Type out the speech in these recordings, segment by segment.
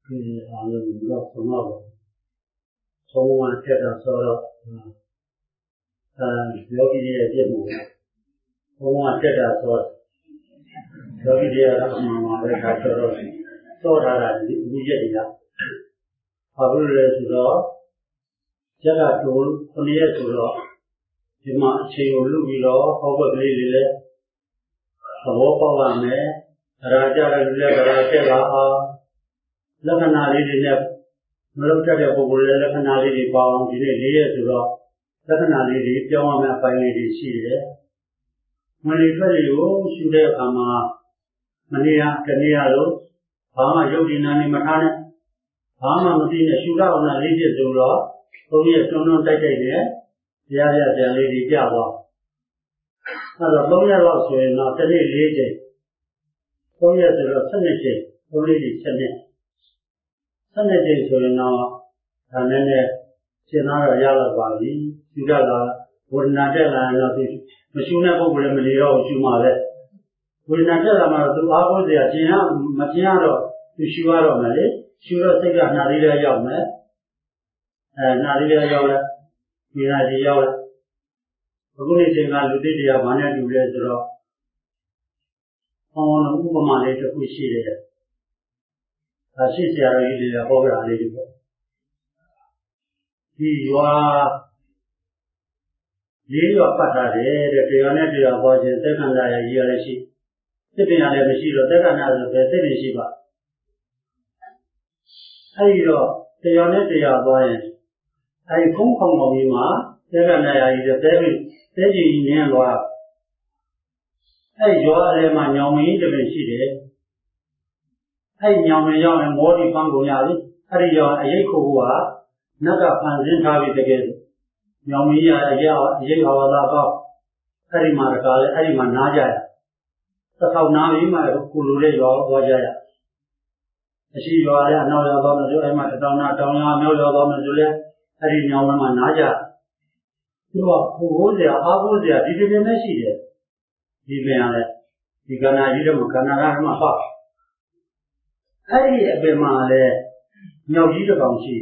အားလုံးတော့ဆုံးတော့ဆုံးမတက်တာဆိုတော့ယောဂီရဲ့ပြည့်မှုဆုံးမတက်တာဆိုယောဂီရဲ့အမှန်မှာပဲဒါဆိုတော့စောထားတာဒီရက်တွေကဘာလို့လဲဆိုတော့ရကတိုးခဏရက်ဆိုတော့ဒီမှာအခြေကိုလူပြီးတော့ဟောဘက်ကလေးတွေလည်းသဘောပေါက်ရမယ်အရာကြတဲ့လူလည်းအရာတက်ပါအောင်လက္ခဏာလေးတွေနဲ့မလုပ်တတ်တဲ့ပုဂ္ဂိုလ်လည်းလက္ခဏာလေးတွေပေါအောင်ဒီနေ့၄ရက်ဆိုတော့လက္ခဏာလေးတွေပြောင်းရမယ့်အပိုင်းလေးတွေရှိတယ်။မလီထွက်တွေကိုရှုတဲ့အခါမှာမနေ့ကတနေ့ကတော့ဘာမှယုတ်ဒီနာနေမထားနဲ့ဘာမှမသိနဲ့ရှုတော့အောင်လေးချက်ဆိုတော့ဘုန်းကြီးတွန်းတွန်းတိုက်တိုက်နဲ့တရားပြပြန်လေးတွေပြသွား။အဲတော့၃ရက်လောက်ဆိုရင်တော့တစ်နေ့၄ချိန်၃ရက်ဆိုတော့12ချိန်၃လေးတွေ7နှစ်12ချိန်ဆိုရင်တော့ဒါနဲ့ရှင်းတော့ရတော့ပါပြီရှုရတာဝေဒနာတက်လာတော့သူမရှုတဲ့ပုဂ္ဂိုလ်လည်းမနေတော့ရှုမှလည်းဝေဒနာတက်လာမှတော့သူအားကိုးစရာကျင်ရမကျင်ရတော့သူရှုရတော့မယ်လေရှုတော့စိတ်ကနှာလေးလေးရောက်မယ်နှာလေးလေးရောက်လဲဒီနာကြီးရောက်လဲအခုနေ့ချိန်ကလူသိတရားဘာနဲ့တူလဲဆိုတော့ဥပမာလေးတစ်ခုရှိတယ်ဒါရှိစရာကြီးတွေဟောပြတာလေးတွေပေါ့ဒီရွာလေးရွာပတ်ထားတယ်တဲ့တရားနဲ့တရားဟောခြင်းသက်ခန္ဓာရဲ့ရည်ရလည်းရှိသက်ပင်ရလည်းမရှိတော့သက်ခန္ဓာဆိုပဲသက်ပင်ရှိပါအဲဒီတော့တရားနဲ့တရားဟောရင်အဲဒီခုံးခုံပေါ်ပြီးမှသက်ခန္ဓာရဲ့ရည်တဲ့သက်ကြည်နင်းသွားအဲဒီရွာအလဲမှာညောင်မင်းတပင်ရှိတယ်အဲဒီညောင်မင်းရောက်ရင်မောဒီပန်းကုန်ရပြီအဲဒီရောက်အရိတ်ခိုးကနတ်ကဖန်ဆင်းထားပြီးတကယ်ညောင်မင်းရအရိတ်ဟောသာကောက်အဲဒီမှာတကားလေအဲဒီမှာနားကြရတစ်ခေါက်နားပြီးမှကုလိုလေးရွာသွားကြရအရှိရွာလည်းအနောက်ရောက်သွားမယ်ဆိုအဲဒီမှာတောင်နာတောင်ရွာမြောက်ရောက်သွားမယ်ဆိုလည်းအဲဒီညောင်မင်းမှာနားကြသူကဟိုးစရာအားကိုးစရာဒီတကယ်နဲ့ရှိတယ်ဒီပင်ရလဲဒီကဏ္ဍကြီးတော့ကဏ္ဍကမှပေါ့အဲ့ဒီအပင်မှာလည်းညောင်ကြီးတစ်ကောင်ရှိ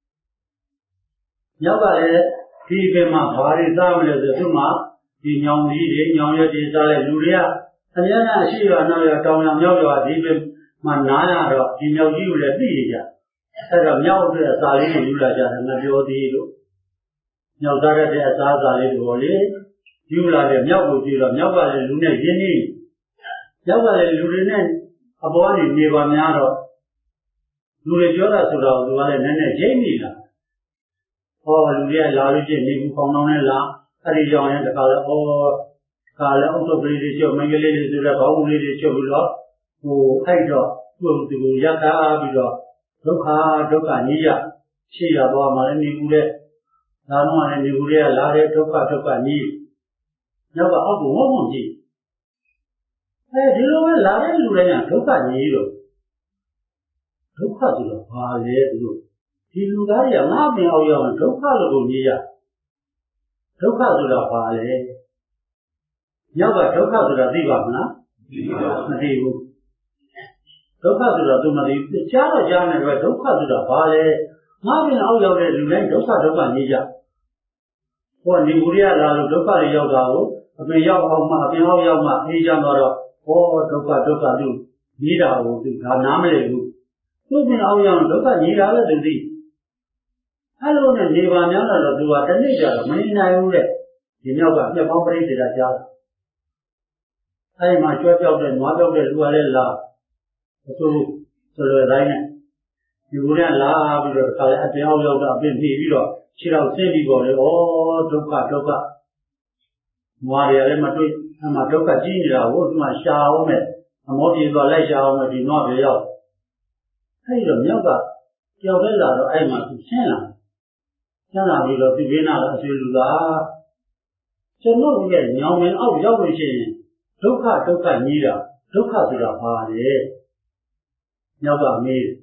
ညောက်ကလည်းဒီအပင်မှာဘာတွေစားမလဲဆိုသူ့မှာဒီညောင်ကြီးတွေညောင်ရွက်တွေစားတဲ့လူတွေကအများကြီးအရှိရွာနောက်ရွာတောင်ရွာမြောက်ရွာဒီပင်မှာနားရတော့ဒီညောင်ကြီးကိုလည်းသိရကြအဲ့တော့မြောက်အတွက်အစာလေးတွေယူလာကြတယ်မပြောသေးလို့ညောက်စားတဲ့အစာအစာလေးတွေလေယူလာတယ်မြောက်ကိုကြည့်တော့မြောက်ကလည်းလူနဲ့ရင်းနှီးမြောက်ကလည်းလူတွေနဲ့အပေါ်ကနေနေပါများတော့လူတွေပြောတာဆိုတော့သူကလည်းနည်းနည်းရိပ်မိလာဟောလူတွေကလာလို့ချင်းနေဘူးပေါင်းတောင်းနဲ့လာအဲ့ဒီကြောင့်ရင်တခါတော့ခါလည်းအုပ်စုပ်ကလေးတွေချုပ်မင်္ဂလေးတွေဆိုတော့ခေါင်းကူလေးတွေချုပ်ပြီးတော့အဲ့တော့သူ့ရက်ကားပြီးတော့ဒုက္ခကြီးရရှိရသွားမှလည်းနေဘူးတဲ့ဒါတော့လည်းနေဘူးတွေကလာတဲ့ဒုက္ခကြီးနောက်ကအောက်ကိုဝုန်းဝုန်းကြည့်ဒီလိုပဲလာတဲ့လူတွေကဒုက္ခကြီးတော့ဒုက္ခဆိုတော့ဘာလဲသူတို့ဒီလူသားတွေကငါ့ပင်အောင်ရအောင်ဒုက္ခလို့ကိုကြီးရဒုက္ခဆိုတာဘာလဲနောက်ကဒုက္ခဆိုတာသိပါမလားမသိဘူးဒုက္ခဆိုတာသူမသိဘူးကြားတော့ကြားနေပဲဒုက္ခဆိုတာဘာလဲငါ့ပင်အောင်ရောက်တဲ့လူတိုင်းဒုက္ခကြီးကြဟောနေဘူးတွေကလာလို့ဒုက္ခတွေရောက်တာကိုအပင်ရောက်အောင်မှအပင်အောင်ရောက်မှအေးချမ်းတော့ဟောဒုက္ခသူကြီးတာကိုသူဒါနားမလည်ဘူးသူ့ပင်အောင်ရောက်ဒုက္ခကြီးတာလည်းသူသိအဲ့လိုနဲ့နေပါများတော့သူကတနေ့ကျတော့မနေနိုင်ဘူးတဲ့ဒီမြောက်ကမျက်ပေါင်းပရိသေတာကြားတယ်အဲ့မှာကြွက်ပြောက်တဲ့နွားပြောက်တဲ့လူကလည်းလာအဆိုဆိုလိုတိုင်းနဲ့ဒီလိုနဲ့လာပြီးတော့တခါလေအပင်အောင်ရောက်တော့အပင်ဖြီးပြီးတော့ခြေတော်ဆင်းပြီးပေါ်လေဩဒုက္ခနွားတွေလည်းမတွေ့အမှဒုက္ခကြီးနေတာကိုဒီမှာရှာအောင်မဲ့အမောပြေသွားလိုက်ရှာအောင်မဲ့ဒီနွားတွေရောက်အဲ့ဒီတော့မြောက်ကကြောက်လဲလာတော့အဲ့မှာသူရှင်းလာပြီးတော့သူဘေးနာတော့အဆွေလူသားကျွန်တော်ရဲ့ညောင်မင်းအောက်ရောက်လို့ရှိရင်ဒုက္ခကြီးတာဒုက္ခဆိုတာဘာလဲမြောက်ကမေး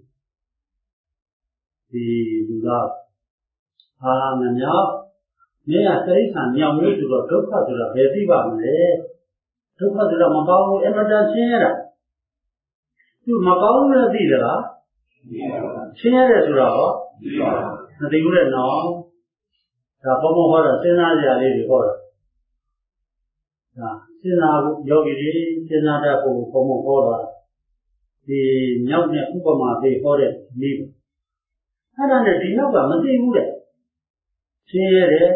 ဒီလူသားမမြောက်မင်းကတိဋ္ဌာန်ညောင်လို့ဆိုတော့ဒုက္ခဆိုတာဘယ်သိပါမလဲဒုက္ခဆိုတာမကောင်းဘူးအမှန်တန်ရှင်းရတာသူမကောင်းဘူးလည်းသိသလားချင်းရတဲ့ဆိုတော့မသိဘူးလေနော်ဒါဘုံဘုံဟောတော့စဉ်းစားကြလေးတွေဟောတော့ဒါစဉ်းစားဖို့ယောဂီတွေစဉ်းစားတတ်ဖို့ဘုံဘုံဟောတော့ဒီမြောက်နဲ့ဥပမာပေးဟောတဲ့နည်းအဲ့ဒါနဲ့ဒီနောက်ကမသိဘူးလေချင်းရတယ်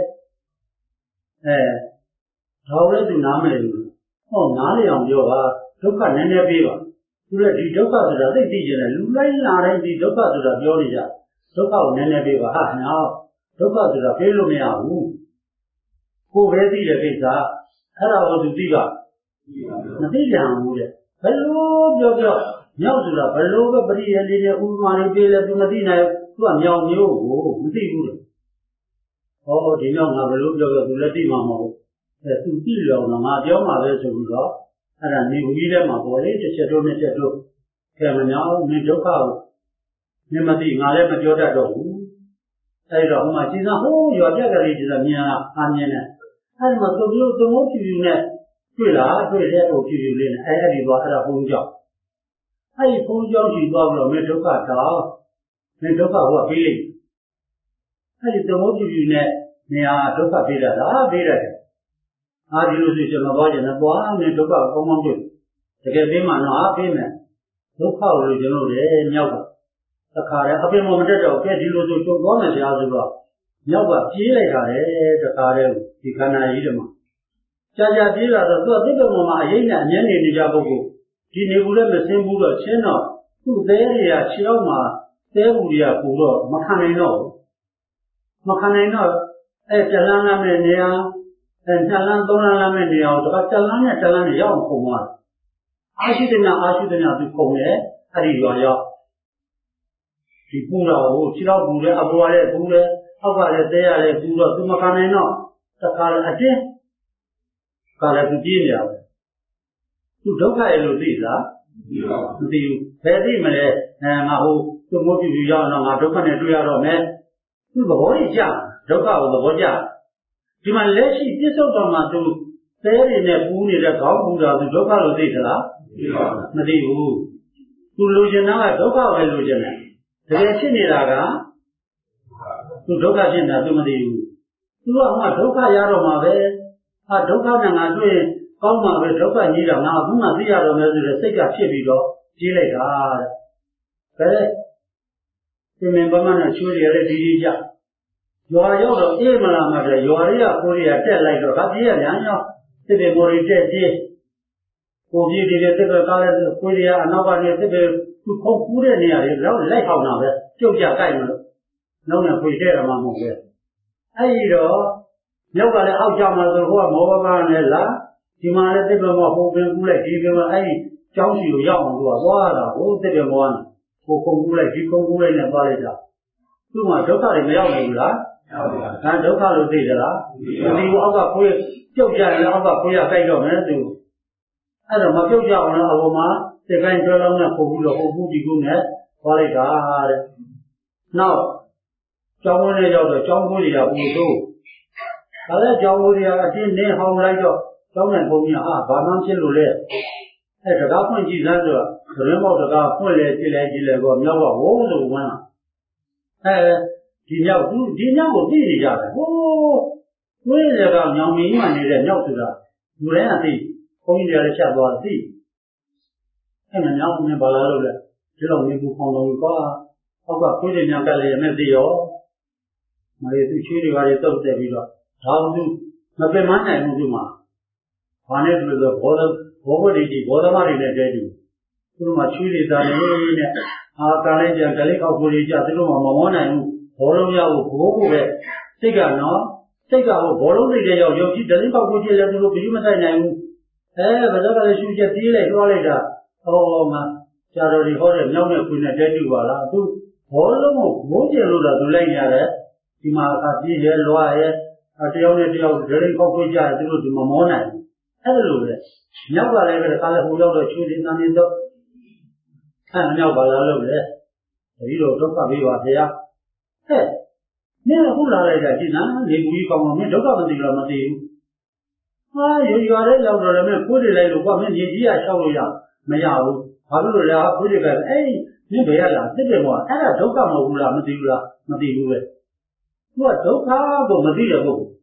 တော့လည်းသူနားမလည်ဘူးဟောနားလည်အောင်ပြောပါဒုက္ခနည်းနည်းပေးပါသူကဒီဒုက္ခဆိုတာသိသိကျင်တယ်လူလိုက်လာတိုင်းဒီဒုက္ခဆိုတာပြောနေကြဒုက္ခကိုနည်းနည်းပေးပါဟာနော်ဒုက္ခဆိုတာပေးလို့မရဘူးကိုယ်ပဲသိတဲ့ကိစ္စအဲ့ဒါကိုသူသိကမသိကြဘူးတဲ့ဘယ်လိုပြောမြောက်ဆိုတာဘယ်လိုပဲပရိယေလေးနဲ့ဥပမာလေးပေးလဲသူမသိနိုင်သူကမြောက်မျိုးကိုမသိဘူးလေဟောဒီမြောက်ငါဘယ်လိုပြောသူလည်းသိမှာမဟုတ်သူသိလို့တော့ငါပြောမှာပဲဆိုပြီးတော့အဲ့ဒါနေဘူးကြီးထဲမှာပေါ်လေတစ်ချက်တို့နှစ်ချက်တို့ကဲမညာမင်းဒုက္ခကိုမင်းမသိငါလည်းမပြောတတ်တော့ဘူးအဲ့တော့ဟိုမှာကျင်းစားဟိုးရွာပြက်ကလေးကျင်းစားမြင်လားအားမြင်တယ်အဲ့ဒီမှာသူမျိုးသူမိုးဖြူဖြူနဲ့တွေ့လားတွေ့တဲ့ဟိုဖြူဖြူလေးနဲ့အဲ့ဒီတော့အဲ့ဒါဘုံကြောင့်အဲ့ဒီဘုံကြောင့်ရှိသွားပြီးတော့မင်းဒုက္ခတော့မင်းဒုက္ခဟိုကပေးလိုက်အဲ့ဒီသူမိုးဖြူဖြူနဲ့နေရာဒုက္ခပေးတာလားပေးတယ်ဒီလိုဆိုကျွန်တော်သွားရင်တော့မင်းဒုက္ခကောင်းကောင်းတွေ့တကယ်ပေးမှတော့ပေးမယ်ဒုက္ခကိုကျွန်တော်လည်းမြောက်ကတခါတည်းအပင်မတက်တော့ကဲဒီလိုဆိုကြုံသွားမယ်ဗျာဆိုတော့မြောက်ကပြေးလိုက်တာလေတခါတည်းဒီခန္ဓာကြီးတွေမှာကြာပြေးလာတော့သူကသစ်တော်မှာအရေးနဲ့အငြင်းနေကြပုဂ္ဂိုလ်ဒီနေဘူးလည်းမစင်းဘူးတော့ချင်းတော့သူ့သေးတွေကခြေအောက်မှာသဲဘူးတွေကပူတော့မခံနိုင်တော့တလန်းလမ်းနဲ့နေရာ2လမ်း3လမ်းလမ်းနဲ့နေရာကိုတလန်းနဲ့ရောက်အောင်ခုံသွားအာရှိတနာသူခုံတယ်အဲ့ဒီရောက်ဒီပူတော့ခြေတော့ပူတယ်အပေါ်လည်းပူတယ်အောက်ကလည်းသဲရလည်းပူတော့သူမခံနိုင်တော့တခါလည်းအတင်းကလည်းသူပြေးနေရတယ်သူဒုက္ခရဲ့လို့သိလားမသိဘူးဘယ်သိမလဲငါဟိုသူမိုးပြူရောက်တော့ငါဒုက္ခနဲ့တွေ့ရတော့မယ်သူသဘောကြီးကြဒုက္ခကိုသဘောကျဒီမှာလက်ရှိပြစ္ဆုတ်တော်မှာသူသဲတွေနဲ့ပူနေတဲ့ခေါင်းပူတာသူဒုက္ခလို့သိသလားမသိဘူးသူလိုချင်တာကဒုက္ခပဲလိုချင်တယ်တကယ်ဖြစ်နေတာကသူဒုက္ခဖြစ်နေတာသူမသိဘူးသူကမှဒုက္ခရတော့မှာပဲဒုက္ခနဲ့ငါတွေ့ကောင်းမှာပဲဒုက္ခကြီးတော့ငါအခုမှသိရတော့မယ်ဆိုတဲ့စိတ်ကဖြစ်ပြီးတော့ပြေးလိုက်တာတဲ့ဒီမင်းဘာမှနဲ့ချိုးရတဲ့ဒီကြရွာရောက်တော့အေးမလားမှတဲ့ရွာတွေကကိုရီးယားတက်လိုက်တော့ပြေးရပြန်ရောစစ်တွေကိုရီးတက်ပြေးကိုပြေးဒီတဲ့တက်ကားလဲကိုရီးယားအနောက်ကနေစစ်တွေသူခုတ်ကူးတဲ့နေရာတွေတော့လိုက်ဟောင်းတာပဲကျုပ်ကြကြိုက်မလို့နောက်နဲ့ဖွေတဲ့ရမှာမဟုတ်ပဲအဲ့ဒီတော့မြောက်ကလည်းအောက်ကြမှာဆိုဟိုကမောဘကားနဲ့လားဒီမှာလည်းတစ်တော်မဟိုပင်ကူးလိုက်ဒီပင်မှာအဲ့ဒီကျောင်းစီကိုရောက်အောင်သူကသွားတာဟိုတစ်တော်မောကဟိုခုံကူးလိုက်ဒီခုံကူးလိုက်နဲ့သွားလိုက်တာသူ့မှာဒုက္ခတွေမရောက်နိုင်ဘူးလားရောက်ပါဘူးဒါဒုက္ခလို့သိကြလားဒီအောက်ကခွေးပြုတ်ကြရင်အောက်ကခွေးကကြိုက်တော့မယ်သူအဲ့တော့မပြုတ်ကြအောင်လည်းအပေါ်မှာစိတ်ကိုင်းတွဲလုံးနဲ့ပုံပြီးတော့ဟိုကူးဒီကူးနဲ့သွားလိုက်တာတဲ့နောက်ကျောင်းဝင်းထဲရောက်တော့ကျောင်းကိုကြီးကပူဆိုးဒါလည်းကျောင်းကိုကြီးကအတင်းနေဟောင်းလိုက်တော့ကျောင်းနိုင်ပုံကြီးဟာဘာမှဖြစ်လို့လဲအဲ့တကားဖွင့်ကြည့်စမ်းဆိုတော့သတင်းပေါက်တကားဖွင့်လေကြည့်လေတော့မြောက်ကဝုန်းလို့ဝန်းလာဒီမြောက်ကိုသိနေကြတယ်ဟိုးဝိရကညောင်မင်းမှနေတဲ့မြောက်ဆိုတာလူတိုင်းကသိဘုန်းကြီးတွေလည်းချက်သွားသိအဲ့မမြောက်နဲ့ဘာလာလို့လဲဒီလိုနေဘူးပေါင်းတော့ကွာအောက်ကခွေးတွေများကလည်းမဲ့သိရောမလေးသူချွေးတွေပါလေတုတ်တက်ပြီးတော့ဒါမှသူမပင်မနိုင်ဘူးသူမှာဘာနဲ့တူလို့ဘောဘတွေကြီးဘောသမတွေနဲ့တဲတူသူတို့မှချွေးတွေသားနေနဲ့ကားလေးကြံကလေးကောက်ကိုလေးကြသူတို့မှမမောနိုင်ဘူးဘောလုံးရောက်ကိုဘိုးကိုပဲစိတ်ကနော်စိတ်ကဟိုဘောလုံးတွေရောက်ရုပ်ကြီးဒလင်းကောက်ကိုကြည့်လဲသူတို့ပြီးမဆိုင်နိုင်ဘူးဘယ်တော့ကလည်းရှူချက်ပြေးလိုက်သွားလိုက်တာဟောမှာဆရာတော်ဒီဟောတဲ့မြောက်နဲ့ခွေးနဲ့တဲတူပါလားသူဘောလုံးကိုမိုးကျင်လို့တော့သူလိုက်နေရတယ်ဒီမှာအခါပြေးရဲလွားရဲတယောက်နဲ့တယောက်ဒလင်းကောက်ကိုကြတယ်သူတို့ဒီမမောနိုင်ဘူးအဲ့လိုပဲမြောက်ကလည်းပဲခါလဲဟိုရောက်တော့ချွေးနေတာနေတော့မြောက်ပါလားလို့လေဒီလိုဒုက္ခပေးပါဗျာမင်းအခုလာလိုက်တာကြည်နာလေဘူးကြီးကောင်းတော့မင်းဒုက္ခမသိလို့မသိဘူးရွာတဲ့ရောက်တော့လည်းမင်းကိုယ်တွေလိုက်လို့ကွာမင်းရေကြီးရရှောက်လို့ရမရဘူးဘာလို့လဲခွေးတွေကအဲ့你不要啦，这边嘛，俺那都干么不啦，没对啦，没对不呗？我都看过没对了不？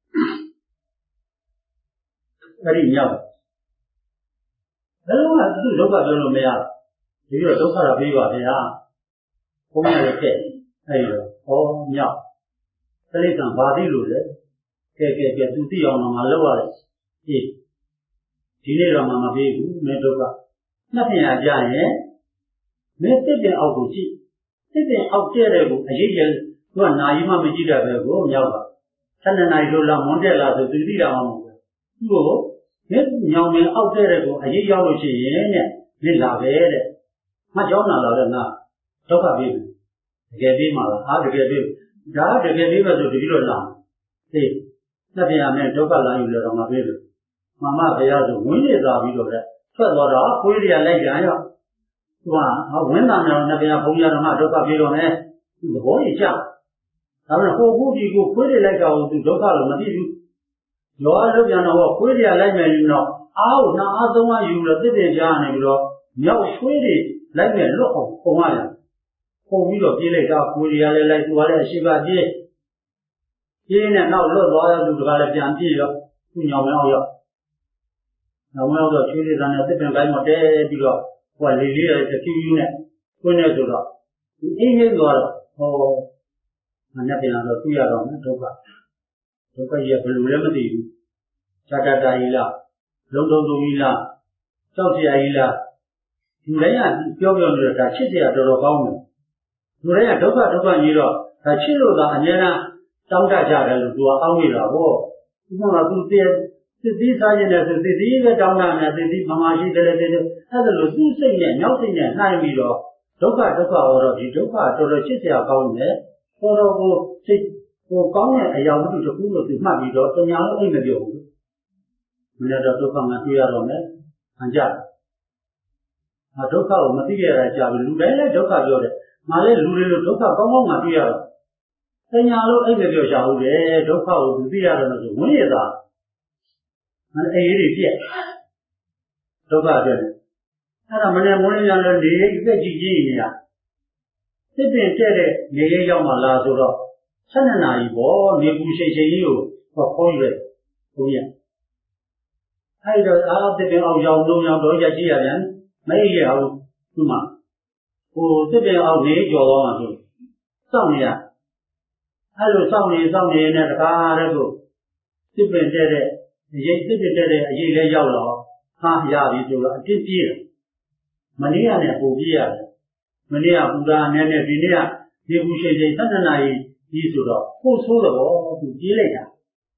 那里鸟，那我还是都看着了没呀？这个都看了没吧？对呀，后面的给，哎呦，哦鸟，这里上花地路的，给土地上嘛老啊，咦，今年让妈妈别没都看，那天也讲耶，没这边熬过去。这边熬这来个，而且我哪一嘛没记得呗，我鸟个，他那哪一头拉蒙着拉是对地拉嘛，我你鸟们熬这来个，而且要了些呢，你拉白的，我叫那老人呐，都搞别的，改变嘛了，这改变，这改变嘛就这个拉，对，那边俺们都搞拉有了什么别的，妈妈不要是文的咋比着的，说多少回来来讲呀。是吧？文档上那边朋友的嘛，都搞别种呢，可以讲。咱们后补的个回来来搞，都搞了嘛，比如，有这边的话，回来来买人了，那怎么有了这边讲那个了？你要回来来买肉好嘛呀？后比了比来讲，回来多来洗个地，今年那热多呀，就这个来变地了，不鸟没好要，那我要到区里上呢，这边该么得比了。我理解这基于呢，国内做到，一年多了，那边那个主要的那都可也不如那么地，家一了，龙头一了，早起一了，人家表的他气质也都是高的，人家都你了，他气质的人家呢，长大家的都安慰了我，那都这第三件呢是第一个长大呢，第妈妈是这，他是六岁呢，2岁呢，那没了，都我了，都是谢谢高呢，到了我高呢，哎呀，我就是工作是蛮没了，这2个没掉，人家都看看对呀了呢，俺家，都看我们这个来家里，路人来都看掉的，马来路人都看刚刚对呀了，这2个没掉下午的，都看我对呀了那是问题的。俺哎的别，都搞这的。那们呢，我们讲的你一个基金呢，这边这的你也要么拉住了，现在哪一波你不些有我可以的，不一样。还有这边农药多些几人，没也好，是吗？我这边你叫我嘛就上年，还有上年那个那个这边这的。这边这里一个要了，他压力就了，真低了。没那样的不必要的，没那样不然那比那样，你不学习，真的那意思了，付出的我不积累的。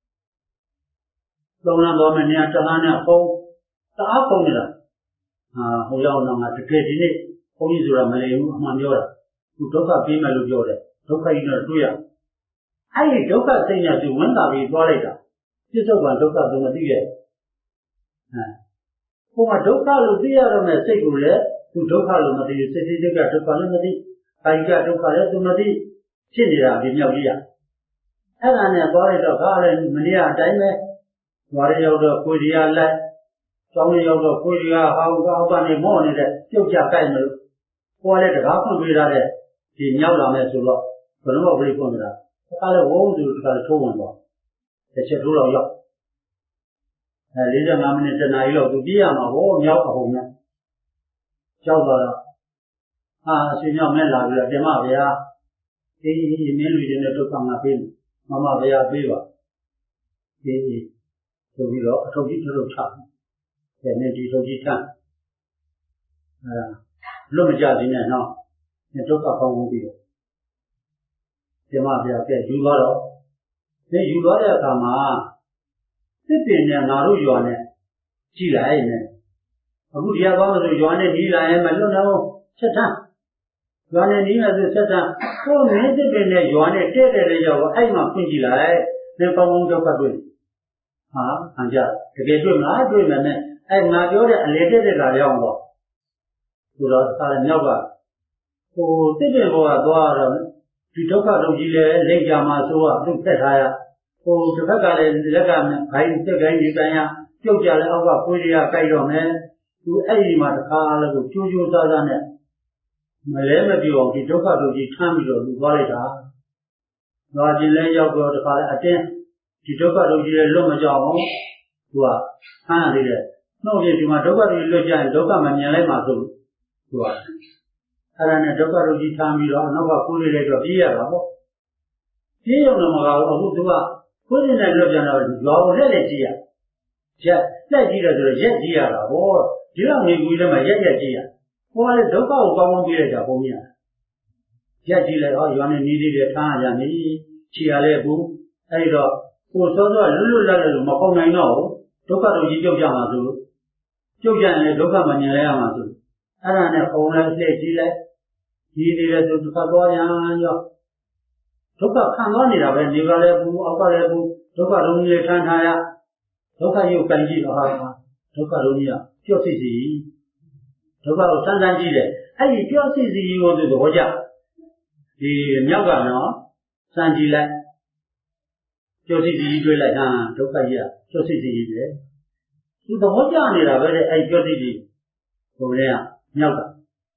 当然我们呢，这两年大风的了，后要那么这个的呢，风雨就了没有蛮多了，都可比没有多的，都可以那注意。还有都可这样就问到比多来的。这管都搞这么对的，我们都搞了这样的呢，这个嘞，都搞了么的，这个都搞了么的，还有个都搞了这么的，现在啊比较厉害。那呢，过来搞了么的啊，咱们过来要个回来来，专门要个回来好把你摸你的，就加盖没有，过来这个分回来的，比鸟上面说了，不能我不理分的，搞了我就搞了抽文吧。这些都老要，你这俺们的这哪一路都这样嘛？我苗不红呢，叫到了谁苗没拿过来？这嘛不呀？民旅的都放那边，妈妈不要背吧？手机了，手机都差，在那地手机看，那么家庭呢？你都搞方便的，这嘛不要给有多了？那有多了干嘛？这边呢，哪路远呢？寄来呢？不底下帮着远的你来嘛，那吃饭，远的你那是吃饭。我们这边呢，远的这个人叫我哎嘛混进来，那帮我们就不对。俺家这个对嘛对嘛呢？俺叫的来这个两个，知道他两个。我这边我多少人？就这个东西嘞，人家嘛说都带他呀。这个干的这个还这个你怎样？就家里我回来呀，该着呢，就嘛他那个久久杂杂呢， Malema di Doka to the Tamil Valida. Rajin Layogo the Pala attend the Doka to the Lomajamo, who are handed it. No, you might Doka to Loja and Doka Manalema to who are. And a Doka to the Tamil or Nova Kuli later Diabo. Here no more who are put in a Lojan or Legia. Jet, let you to Jet Dia or Dilami with them a Jet. Well, the Doka will go on be a Japomia. Jadile, oh, you only needed a time, Chialebu, Edo, who saw a Lulu Mapona, I know, Doka to Jamazu, Jojan and Doka Manilamazu. I ran a home like Chile, he did to Pagoya. Doka can't run it up and Nivalebu, Opalebu, Doka Rumia Tantaya, Doka you can give her, Doka Rumia, Josi. Doka Sanjile, hey, Josi, you go to the Hoja. The Nyagano, Sanjila, Josi, like Doka, Josi. To the Hoja, very a Josi, Korea, Nyaga.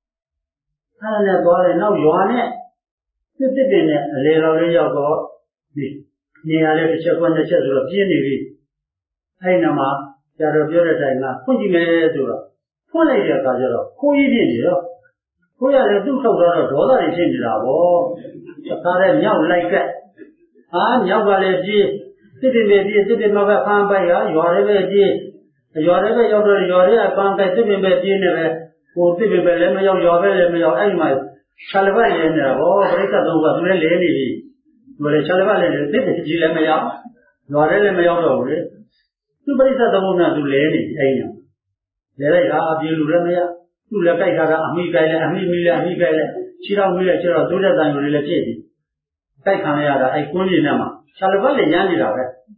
And now you are it. The Tibin, a little Yago, near the Chapon, the Chester of Jenny. I know, Jarabura, 20 minutes. Polaya Kajaro, who is it? Who are the $2,000 in Chindabo? Chakara, young like that. Ah, Yavaleji, Tibi maybe a Tibi Mava Pambaya, Yoreveji, Yoreve, Yore, Pampa, Tibi Medina, who Tibi Belema, Yovele, Elma, Chalvalian, or Ricado was really any. Where a Chalvalian, Tibi Gilemea, Yorele Mayo, two days at the moment to Lenny, there are Remea, two Lakaika, Amiga, Amiga, Chira Milla, Chira, Duda than related. Kaikanea, I couldn't nama. Chalavali Yanira.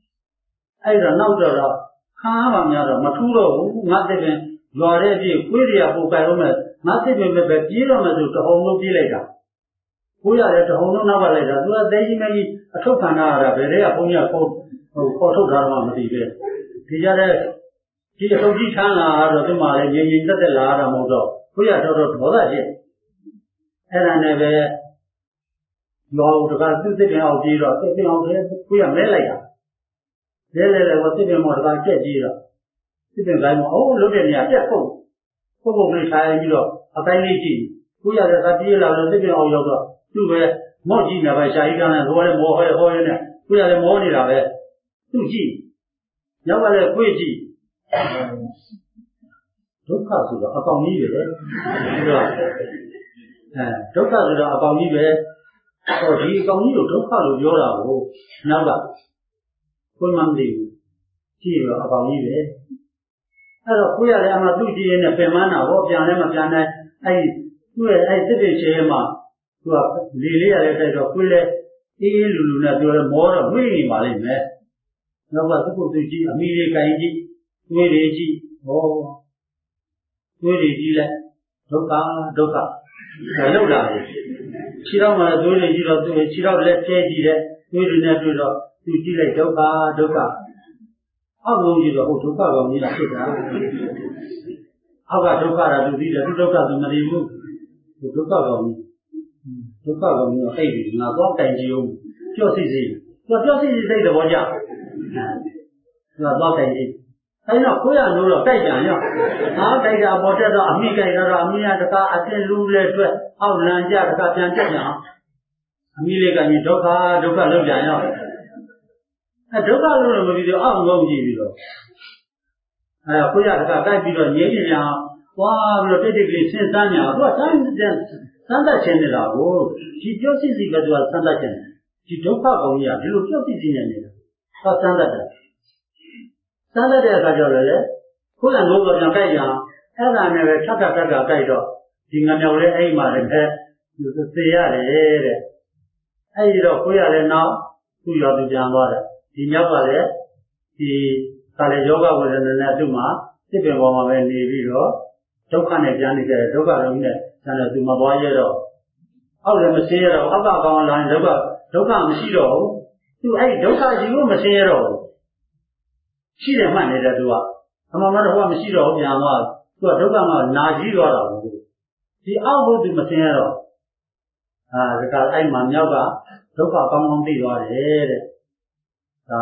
I don't know, Hamana, Maturo, Matagan, Yoreji, Quiria, Bukaroma, Matagan, but Jiramazu to Homo Pilega. We are at home now later. They may a Tokanara, Berea, Punya, Photograma, the He told you Tana or the Mali, meaning that the Lara Modo. We are told for that yet. And I never know to go to the out zero, taking out here. We are Melaya. There was sitting more about zero. Sitting like, oh, look at me, I just go. Probably trying you a tiny tea. We are the Satila living all over. Two were more Gina by Shaikan and one more oil. We are the morning of it. 2G. Now I quit G. Doka to the Apamive, Doka to the Apamive, or he come you to follow Yora, Nava, Pumandi, Tiva Apamive. Hello, we are Amaduji in a Femana, or Pianema Piana, I said in Chema, to a Lilia, or Quille, Iluna, to a more of winning Malime. Nova to G, Amelia Kaiji. Oh, where is he? Doka. Hello, darling. Chirama, do it, Chirama, let's say, we do not do it, Doka. How long is the whole Doka of me? How about Doka to be the Doka to Marimu? Doka of me. Doka of me, baby, not long time you. Just easy. Just easy, say the Waja. Not long time. I know, we are no Tajan. How they are about Amiga, Amia, I can lose how Lanja, Tajan. Amelia, Doka, Lujano. A Doka will be the outgoing video. We are the guy because Yelia, wow, repeatedly since Tanya, what time then? Santa Chenela, oh, she just is equal to Santa Chen. She took up on ya, you look just in it. For Santa. Santa Cajole, who and over Yankaya, and I never Taka Kaido, Dinganole Aima and her, you could say, I know, we are now, who are the Jamara. The Yavale, the Kale Yoga was in the Natuma, Tipping Wama and the Vido, Tokane Janica, Doga, Sanatuma Boyero. How the Messero, Abba online, Doga Messido, to a Doga, you Messero. She didn't mind it at all. I'm a matter of Messido, Yama, to a Doga Nazi or ဒီအောက်ဘုသူမစင်းရတော့ဒါကအဲ့မှာမြောက်ကဒုက္ခကောင်းကောင်းသိသွားတယ်တဲ့ဒါ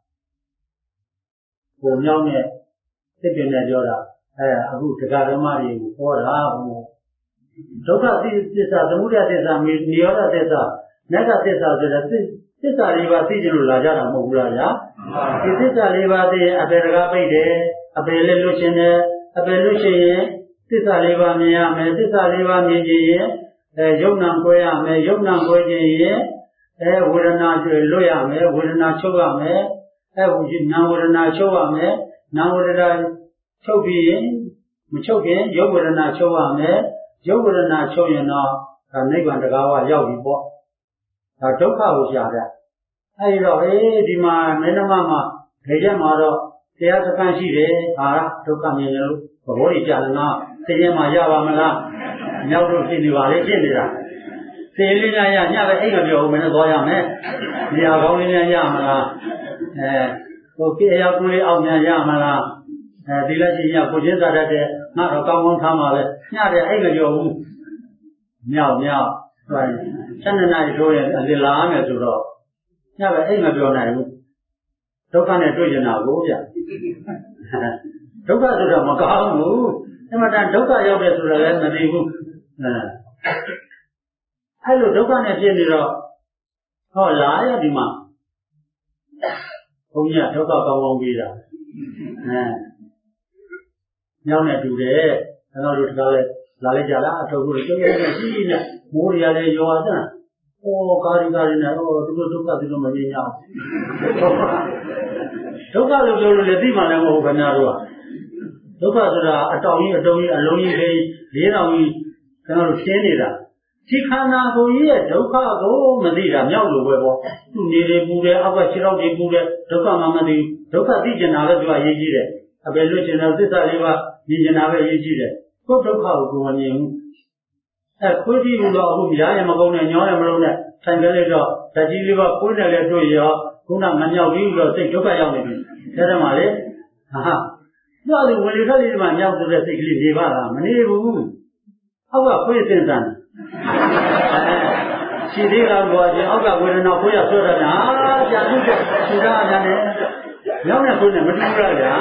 ဟိုမြောက်နဲ့သိပင်နဲ့ပြောတာအခုတရားဓမ္မတွေကိုဟောတာဘုံဒုက္ခသစ္စာသမုဒယသစ္စာနိရောဓသစ္စာနတ္တသစ္စာဆိုတဲ့သစ္စာလေးပါးသိကြလို့လာကြတာမဟုတ်ဘူးလားဗျာဒီသစ္စာလေးပါးသိရင်အပေတကားပိတ်တယ်အပေလည်းလွတ်ခြင်းတယ်အပေလွတ်ခြင်းရင်သစ္စာလေးပါးမြင်ရမယ်သစ္စာလေးပါးမြင်ခြင်းရင်ယုံနာကွဲရမယ်ယုံနာကွဲခြင်းရင်ဝေဒနာလွတ်ရမယ်ဝေဒနာချုပ်ရမယ်နာဝေဒနာချုပ်ရမယ်နာဝေဒနာချုပ်ပြီးရင်မချုပ်ခင်ယုတ်ဝေဒနာချုပ်ရမယ်ယုတ်ဝေဒနာချုပ်ရင်တော့နိဗ္ဗာန်တကားဝရောက်ပြီပေါ့ဒါဒုက္ခကိုရှာတဲ့အဲဒီတော့ဒီမှာမင်းနှမမှာနေရက်မှာတော့တရားစခန်းရှိတယ်ဟာဒုက္ခမြင်တယ်လို့သဘောကြီးကြာတယ်နော်သိရင်မှရပါမလားမြောက်လို့ဖြစ်နေပါလေဖြစ်နေတာသိလေးများရညပဲအိမ်မပြောဘူးမင်းတော့သွားရမယ်နေရာကောင်းလေးများရမလားဟိုပြေရောက်ကူလေးအောက်များရမလားဒီလက်ရှိညကိုချင်းစားတတ်တဲ့ငါတော့ကောင်းကောင်းထားမှာပဲညတဲ့အိမ်မပြောဘူးမြောက်12နာရီထိုးရင်အလလာမယ်ဆိုတော့ညပဲအိမ်မပြောနိုင်ဘူးဒုက္ခနဲ့တွေ့ကျင်တာကိုဗျဒုက္ခဆိုတော့မကောင်းဘူးအမှန်တန်ဒုက္ခရောက်တယ်ဆိုတာလည်းမသိဘူးအဲ့လိုဒုက္ခနဲ့ဖြစ်နေတော့ဟောလာရဒီမှာဘုန်းကြီးကဒုက္ခကောင်းကောင်းပြီးတာညောင်းနဲ့တူတယ်ကျွန်တော်တို့တကားလဲလာလိုက်ကြလားအထုပ်ကိုကျွတ်ရွတ်ရှိနေမိုးရလည်းရောတာဟောကာရီနဲ့ဟောသူတို့ဒုက္ခသူတို့မမြင်ရအောင်ဒုက္ခလို့ပြောလို့လည်းသိမှလည်းမဟုတ်ခင်ဗျားတို့ကဒုက္ခဆိုတာအတောင်ကြီးအလုံးကြီးလေးတောင်ကြီးကျွန်တော်တို့ရှင်းနေတာဒီခန္ဓာကိုယ်ရဲ့ဒုက္ခကိုမသိတာမြောက်လို့ပဲပေါ့သူနေတွေပူတယ်အောက်ကခြေထောက်တွေပူတယ်ဒုက္ခမှမသိဒုက္ခသိကျင်တာပဲသူကရေးကြည့်တယ်အပေလွတ်ကျင်တဲ့သစ္စာလေးပါမြင်ကျင်တာပဲရေးကြည့်တယ်ကိုယ်ဒုက္ခကိုမမြင်ဘူးခွေးကြီးလို့အခုရားရမကုန်းနဲ့ညောရမလို့နဲ့ထိုင်ကြလိုက်တော့ဓာတ်ကြီးလေးပါခွေးနဲ့လည်းတွေ့ရောခုနမမြောက်ပြီးတော့စိတ်ဒုက္ခရောက်နေပြီဒါတည်းမှလေသူ့အလိုဝင်လေထွက်လေမှမြောက်ဆိုတဲ့စိတ်ကလေးနေပါလားမနေဘူးအောက်ကခွေးစင်စမ်းခြေသေးကဘောချင်းအောက်ကဝေဒနာခွေးရဆွဲတာကြာသူကခြေသားများနဲ့မြောက်နဲ့ခွေးနဲ့မတူဘူးလားဗျာ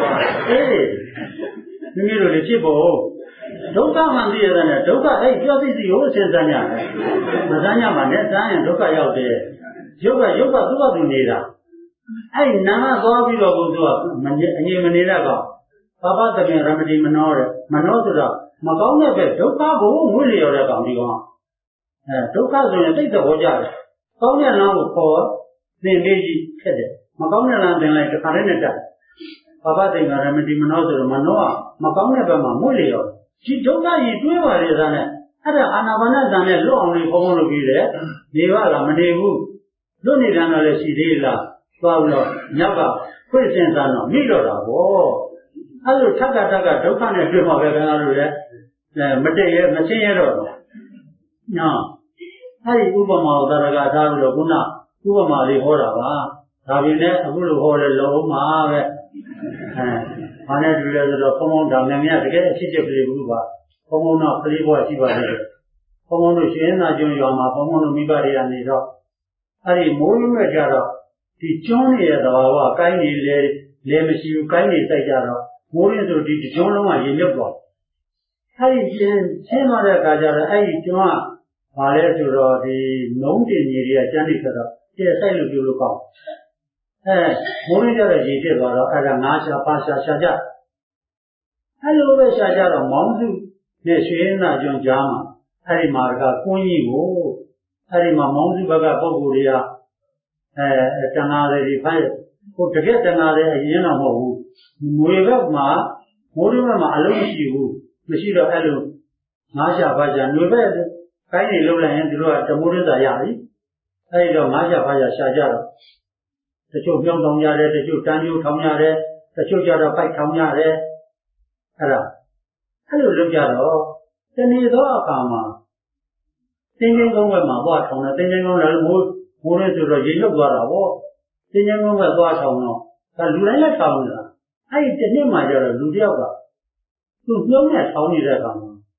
မိမိတို့လည်းဖြစ်ဖို့ဒုက္ခမှသိရတယ်နဲ့ဒုက္ခပြောသိစီကိုအစဉ်စမ်းရတယ်မစမ်းရမှာနဲ့စမ်းရင်ဒုက္ခရောက်တယ်ရုပ်ကသူ့ဘာသူနေတာနာသွားပြီးတော့ဘုရားအငြိမ်မနေတဲ့ကောင်ဘာပတပင်ရမတိမနောတဲ့မနောဆိုတော့မကောင်းတဲ့ပဲဒုက္ခကိုငွေ့လျော်တဲ့ကောင်ဒီကောင်ဒုက္ခဆိုရင်တိတ်သဘောကျတယ်ကောင်းတဲ့လမ်းကိုပေါ်သင်လေးကြီးဖြစ်တယ်မကောင်းတဲ့လမ်းသင်လိုက်တခါတည်းနဲ့တက်ဘာပတိင်္ဂရမတိမနောဆိုတော့မနောကမကောင်းတဲ့ဘက်မှာငွေ့လျော်ဒီဒုက္ခကြီးတွေးပါလေသားနဲ့အဲ့ဒါအာနာပါနဇံနဲ့လွတ်အောင်လေးဘုံဘုံလုပ်ပြီးတယ်နေပါလားမနေဘူးလွတ်နေတယ်တော့လည်းရှိသေးလားသွားပြီးတော့ညောက်ကခွေ့စင်စားတော့မိတော့တာပေါ့အဲ့လိုထက်ကဒုက္ခနဲ့တွေ့မှာပဲခင်ဗျားတို့လည်းမတည့်ရမရှင်းရတော့ဘူးနော်အဲ့ဒီဥပမာကိုသာရကထားပြီးတော့ခုနဥပမာလေးဟောတာပါဒါပြင်လည်းအခုလိုဟောတဲ့လုံးမှာပဲဘာနဲ့တူလဲဆိုတော့ဘုံဘုံဒါမြန်မြန်တကယ်အဖြစ်ဖြစ်ကလေးဘူးပါဘုံဘုံတော့ကလေးဘွားရှိပါသေးတယ်ဘုံဘုံတို့ရှင်သာကျွန်းရွာမှာဘုံဘုံတို့မိဘတွေကနေတော့အဲ့ဒီမိုးရွာကြတော့ဒီကျွန်းရဲ့သဘာဝကိုင်းနေလဲမရှိဘူးကိုင်းနေစိုက်ကြတော့မိုးရင်းဆိုဒီကျွန်းလုံးကရေမြုပ်သွားအဲ့ဒီရှင်းသွားတဲ့အခါကျတော့အဲ့ဒီကျွန်းကဘာလဲဆိုတော့ဒီနှုံးတင်ကြီးတွေကကျန်းနေဆိုတော့ကျဲစိုက်လို့ပြောလို့ကောင်းမိုးရင်းကြတော့ရေဖြစ်သွားတော့အဲ့ဒါငါးရှာပါရှာကြအဲ့လိုပဲရှာကြတော့မောင်းစုနဲ့ရွှေရင်းသာကျွန်းကြားမှာအဲ့ဒီမှာကကွန်းကြီးကိုအဲ့ဒီမှာမောင်းစုဘက်ကပုံကိုယ်တွေကတဏှာတွေဖိုက်ဟိုတကယ်တဏှာတွေအရင်တော့မဟုတ်ဘူးငွေဘက်မှာမိုးရင်းဘက်မှာအလုံးမရှိဘူးမရှိတော့အဲ့လိုငါးရှာပါရှာငွေဘက်ကိုင်းနေလုံးလိုက်ရင်သူတို့ကတမိုးရင်းသာရပြီအဲ့ဒီတော့ငါးရှာပါရှာရှာကြတော့တချို့ပြုံးထောင်ကြတယ်တချို့တန်းကျိုးထောင်ကြတယ်တချို့ကြတော့ဖိုက်ထောင်ကြတယ်အဲ့လိုလုပ်ကြတော့တနေ့တော့အခါမှာတင်းချင်းကုန်းဘက်မှာသွားထောင်တယ်တင်းချင်းကုန်းလည်းမိုးရင်းဆိုတော့ရေမြုပ်သွားတာပေါ့တင်းချင်းကုန်းဘက်သွားထောင်တော့ဒါလူတိုင်းလည်းထောင်နေတာအဲ့ဒီတစ်နှစ်မှကျတော့လူတယောက်ကသူ့နှုံးနဲ့ထောင်နေတဲ့အခါမှာ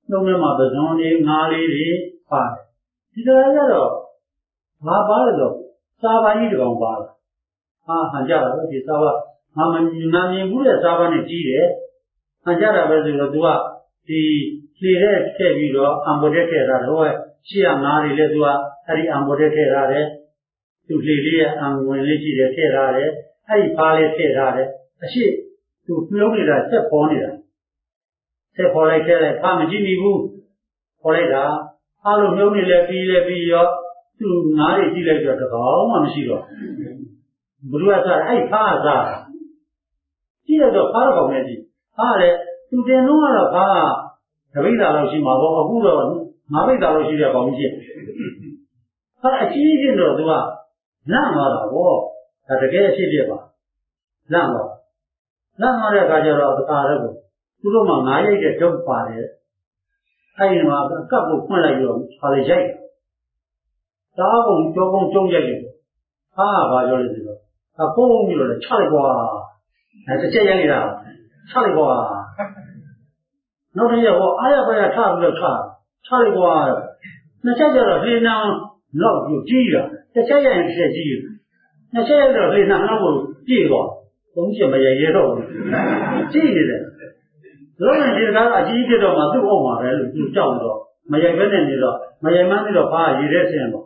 လုံးထဲမှာပဇွန်လေးငါးလေးတွေပါတယ်ဒီတရားကြတော့ငါပါလို့တော့စာပါကြီးတကောင်ပါလားဟန်ကြတာပဲဒီစာပါငါမြင်ဘူးတဲ့စာပါနဲ့ကြီးတယ်ဟန်ကြတာပဲဆိုတော့ तू ကဒီဖြေတဲ့ထည့်ပြီးတော့အံပေါ်တက်ထည့်တာတော့ရှေ့ကငါးတွေလည်း तू ကအဲ့ဒီအံပေါ်တက်ထည့်ထားတယ်သူလေလေးရဲ့အံဝင်လေးရှိတယ်ထည့်ထားတယ်အဲ့ဒီပါလေးထည့်ထားတယ်အရှိသူပြုံးနေတာဆက်ပေါ်နေတာဆက်ပေါ်လိုက်ခဲ့လိုက်မကြည့်မိဘူးပေါ်လိုက်တာအားလုံးမြုံနေလဲပြီးရောသူငါးတွေကြည့်လိုက်တော့တကောင်မှမရှိတော့ဘုရားကအဲ့ဖားစားကြည့်တော့ဖားကောင်နဲ့ကြည့်ဖားလေသူတင်လုံးကတော့ဖားတပိဿာလောက်ရှိမှာပေါ့အခုတော့ငါးပိဿာလောက်ရှိတဲ့ကောင်ကြီးဖားအကြီးကြီးတော့သူကလန့်သွားတာပေါ့ဒါတကယ်အဖြစ်ဖြစ်ပါလန့်သွားတဲ့အခါကျတော့တခါတော့သူတို့မှငါးရိုက်တဲ့ဒုတ်ပါတယ်အဲ့ဒီမှာကပ်ကိုဖွင့်လိုက်ပြီးတော့ခါလေးရိုက်တားကုန်ကြောကုန်ကျုံရိုက်တယ်ဟာဘာပြောလဲဆိုတော့ပုံပြီးတော့ချလိုက်ကွာတစ်ချက်ရိုက်နေတာချလိုက်ကွာနောက်တစ်ရက်ဟောအားရပါရထပြီးတော့ချလိုက်ကွာနှစ်ချက်ကျတော့လေနံလောက်ကြီးတာတစ်ချက်ရိုက်ရင်တစ်ချက်ကြီးနှစ်ချက်ရိုက်တော့လေနံလောက်ကိုပြည့်သွားသုံးချက်မရိုက်ရတော့ကြည့်နေတယ်လောကဒီကအကြီးဖြစ်တော့မှသူ့အောင်ပါပဲလို့သူကြောက်တော့မရိုက်ဘဲနဲ့နေတော့မရိုက်မှန်းပြီးတော့ဘာရည်ရဲဆင်းတော့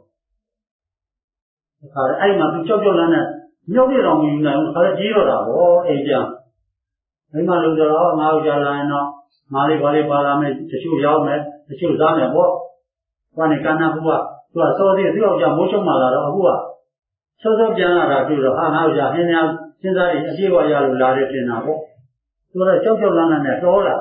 အခါအဲ့မှာသူကြောက်လန်းနဲ့မြောက်ပြတော်မူနိုင်ဘူးခါလည်းကြီးတော့တာဗောအိမ်ပြန်မိမလို့ဆိုတော့ငါ့ကိုကြာလာရင်တော့ငါလေးဘာလေးပါလာမယ်တချို့ရောက်မယ်တချို့သားမယ်ဗောဘာနဲ့ကန္နာဘူးကသူကစောသေးသူ့ယောက်ျားမိုးချုံမှလာတော့အခုကစောပြန်လာတာတွေ့တော့ငါ့ယောက်ျားဟင်းများစဉ်းစားရင်အပြေဝရလို့လာတယ်တင်တာဗောသူကကြောက်လန်းနဲ့တော်လာ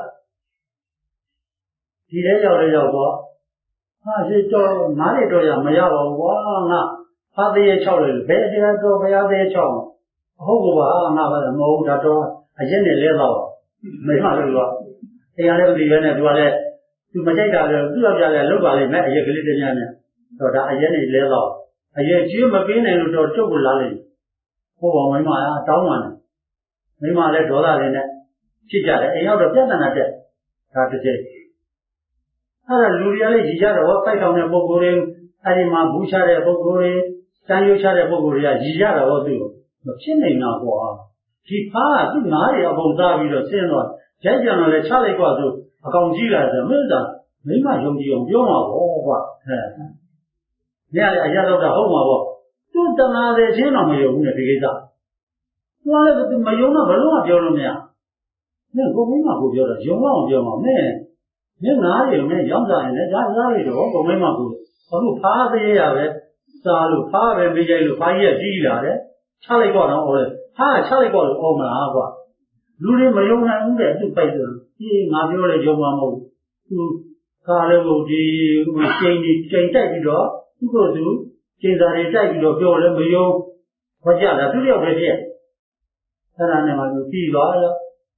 ဒီထဲရောက်တော့ရှိတော့ငါးတွေတော့ရမရပါဘူးကွာငါဖားသေး6လေဘယ်တရားတော့ဘုရားသေး6ဟုတ်ကပါငါပါမဟုတ်ဒါတော့အရင်နဲ့လဲတော့မိမလို့ကတရားလည်းမသိဘဲနဲ့သူကလည်းသူမကြိုက်တာလည်းသူ့ယောက်ျားလည်းလောက်ပါလိမ့်မယ်အရက်ကလေးတည်းများနဲ့တော့ဒါအရင်နဲ့လဲတော့အရက်ကျွေးမပေးနိုင်လို့တော့ကျုပ်ကိုလာလိမ့်ဟုတ်ပါမိမတောင်းပါနဲ့မိမလည်းဒေါသလေးနဲ့ဖြစ်ကြတယ်အိမ်ရောက်တော့ပြဿနာတက်ဒါတစ်ချက်အဲ့ဒါလူတွေကလည်းရည်ကြတော့ပိုက်ဆောင်တဲ့ပုံကိုယ်တွေအဲ့ဒီမှာဘူးချတဲ့ပုံကိုယ်တွေစံရုပ်ချတဲ့ပုံကိုယ်တွေကရည်ကြတာတော့သူမဖြစ်နိုင်တော့ကွာဒီဖားကသူ့ငါးတွေအကုန်သားပြီးတော့ဆင်းတော့ရိုက်ကြံတော့လည်းချလိုက်ကွာဆိုအကောင်ကြီးလာတယ်မင်းသားမိမယုံကြည်အောင်ပြောမှာပေါ့ကွာညလည်းအရတော့တာဟုတ်မှာပေါ့သူ့တနာတယ်ချင်းတော့မယုံဘူးနဲ့ဒီကိစ္စသူကလည်းသူမယုံတော့ဘယ်လို့မှပြောလို့မရမင်းကိုမင်းမကိုပြောတော့ယုံအောင်ပြောမှာမင်းငါးတွေမင်းရောက်ကြရင်လည်းဒါစားရတော့ကိုမင်းမကိုအခုဖားသေးရပဲစားလို့ဖားပဲမေးကြလို့ဖားကြီးကကြီးလာတယ်ချလိုက်တော့ဟောတယ်ဖားချလိုက်တော့လို့အော်မလားကွာလူတွေမယုံနိုင်ဘူးတဲ့သူပိုက်တယ်ဒီငါပြောလေယုံမှာမဟုတ်သူကားလည်းကိုဒီချိန်တိုက်ပြီးတော့သူ့ကိုသူချိန်စာတွေတိုက်ပြီးတော့ပြောလည်းမယုံဟောကြတာသူတယောက်ပဲဖြစ်အဲ့ဒါနဲ့မှသူပြီးသွားရော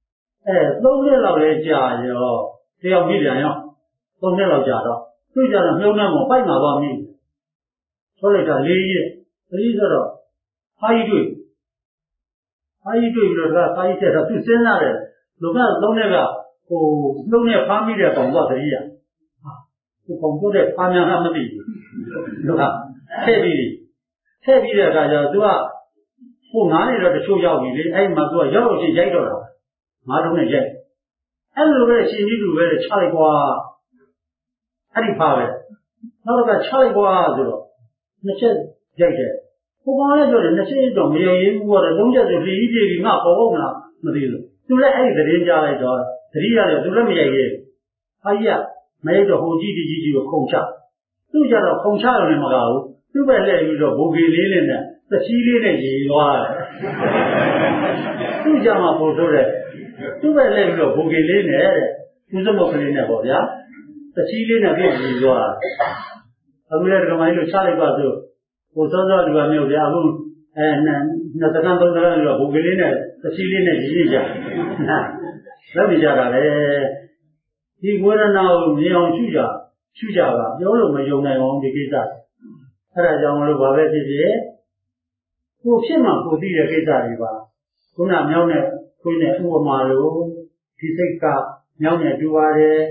3နှစ်လောက်လဲကြာရောတယောက်ပြီးပြန်ရော3နှစ်လောက်ကြာတော့သူကြတော့နှုံးနှံ့ပေါ်ပိုက်မှာသွားမိဆိုလိုက်တာ4ရက်ဆိုတော့ဖားကြီးတွေ့ပြီးတော့ဒါဖားကြီးတက်တော့သူစဉ်းစားတယ်လူက3နှစ်ကဟိုနှုံးနဲ့ဖားမိတဲ့ကောင်တော့တတိယဟိုကောင်တို့တဲ့ဖားများမသိဘူးလူကထည့်ပြီးတဲ့အခါကျတော့သူကဟိုငါးနေတော့တချို့ရောက်ပြီလေအဲ့မှာသူကရောက်လို့ရှိရိုက်တော့တာငါးတော့နဲ့ရိုက်အဲ့လိုပဲရှင်ကြီးလူပဲချလိုက်ကွာအဲ့ဒီဖားပဲနောက်ကချလိုက်ကွာဆိုတော့နှစ်ချက်ရိုက်တယ်ကိုကောင်လည်းပြောတယ်နှစ်ချက်တော့မရရင်ဘူးတော့3ချက်ဆိုပြည်ပြီးငါပေါ်ဟုတ်မလားမသိဘူးသူလည်းအဲ့ဒီသတင်းကြားလိုက်တော့သတိရတယ်သူလည်းမရိုက်ရဲ့ဖားကြီးကမရိုက်တော့ဟိုကြီးကိုခုံချသူ့ကြတော့ခုံချတယ်မကဘူးသူ့ပဲလှည့်ပြီးတော့ဘိုးကြီးလေးနဲ့သချီးလေးနဲ့ရေသွားတယ်သူ့ကြမှာပို့ဆိုတယ်သူ့ပဲလှည့်ပြီးတော့ဘိုးကြီးလေးနဲ့တဲ့သူ့စမုတ်ကလေးနဲ့ပေါ့ဗျာသချီးလေးနဲ့ပြည့်ပြီးသွားအခုလည်းဒီကမိုင်းလို့ချလိုက်ပါဆိုဟိုစောစောဒီကမျိုးဗျာအခုနှစ်စက္ကန့်3စက္ကန့်လို့ဘိုးကလေးနဲ့သချီးလေးနဲ့ရည်ကြလက်ပြကြတာလေဒီဝေဒနာကိုမြင်အောင်ရှုကြပါပြောလို့မယုံနိုင်အောင်ဒီကိစ္စအဲ့ဒါကြောင့်မလို့ဘာပဲဖြစ်ဖြစ်ကိုဖြစ်မှကိုသိတဲ့ကိစ္စတွေပါခုနမြောင်းနဲ့ခွေးနဲ့ဥပမာလို့ဒီစိတ်ကမြောင်းနဲ့တူပါတယ်ဒ